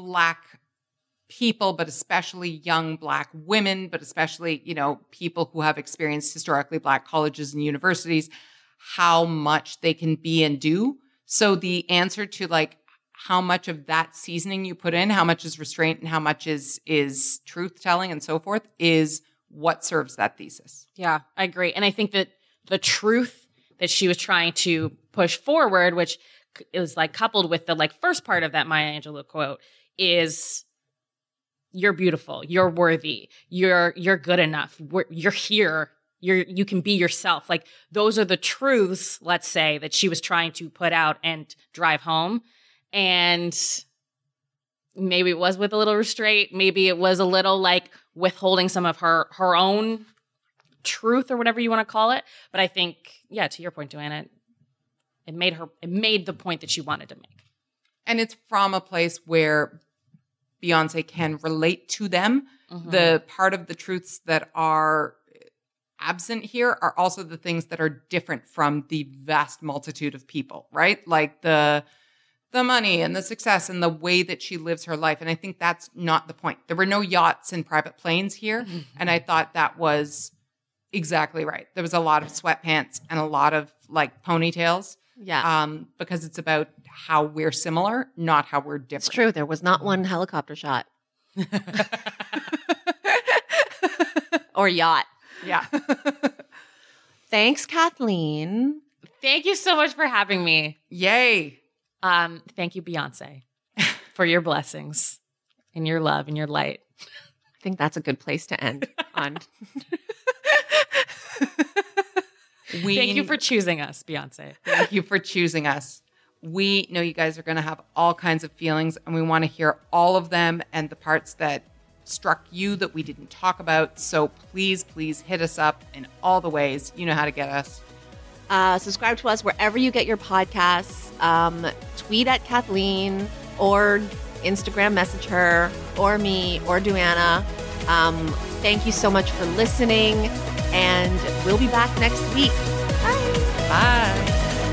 Black people, but especially young Black women, but especially, you know, people who have experienced historically Black colleges and universities, how much they can be and do. So the answer to like how much of that seasoning you put in, how much is restraint and how much is is truth telling and so forth, is what serves that thesis. Yeah, I agree. And I think that the truth that she was trying to push forward, which is like coupled with the like first part of that Maya Angelou quote, is you're beautiful, you're worthy, you're you're good enough, We're, you're here, you're you can be yourself. Like those are the truths, let's say, that she was trying to put out and drive home. And maybe it was with a little restraint, maybe it was a little like withholding some of her her own truth or whatever you want to call it. But I think, yeah, to your point, Joanna, it made her it made the point that she wanted to make. And it's from a place where Beyonce can relate to them. Mm-hmm. The part of the truths that are absent here are also the things that are different from the vast multitude of people, right? Like the the money and the success and the way that she lives her life. And I think that's not the point. There were no yachts and private planes here. Mm-hmm. And I thought that was exactly right. There was a lot of sweatpants and a lot of like ponytails. Yeah. Um, because it's about how we're similar, not how we're different. It's true. There was not one helicopter shot. Or yacht. Yeah. Thanks, Kathleen. Thank you so much for having me. Yay. Um, thank you, Beyonce, for your blessings and your love and your light. I think that's a good place to end on. We, thank you for choosing us, Beyonce. Thank you for choosing us. We know you guys are going to have all kinds of feelings, and we want to hear all of them and the parts that struck you that we didn't talk about. So please, please hit us up in all the ways. You know how to get us. Uh, subscribe to us wherever you get your podcasts. Um, tweet at Kathleen or Instagram message her or me or Duana. Um, thank you so much for listening, and we'll be back next week. Bye. Bye.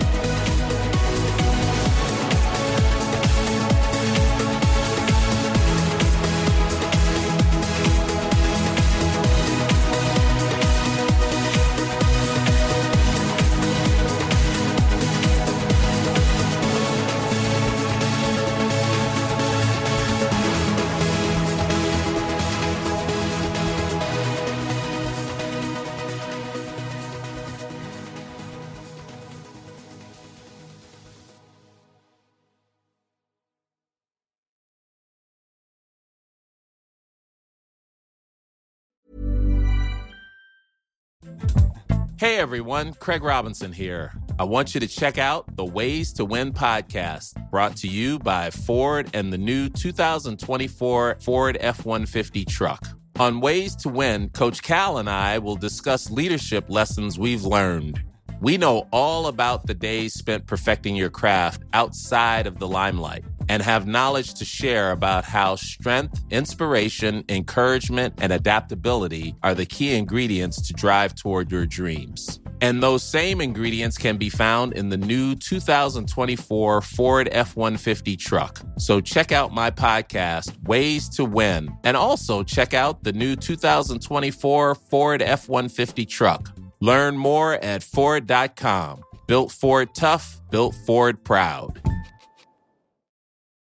Hey everyone, Craig Robinson here. I want you to check out the Ways to Win podcast, brought to you by Ford and the new two thousand twenty-four Ford F one fifty truck. On Ways to Win, Coach Cal and I will discuss leadership lessons we've learned. We know all about the days spent perfecting your craft outside of the limelight and have knowledge to share about how strength, inspiration, encouragement, and adaptability are the key ingredients to drive toward your dreams. And those same ingredients can be found in the new two thousand twenty-four Ford F one fifty truck. So check out my podcast, Ways to Win, and also check out the new two thousand twenty-four Ford F one fifty truck. Learn more at Ford dot com. Built Ford tough, built Ford proud.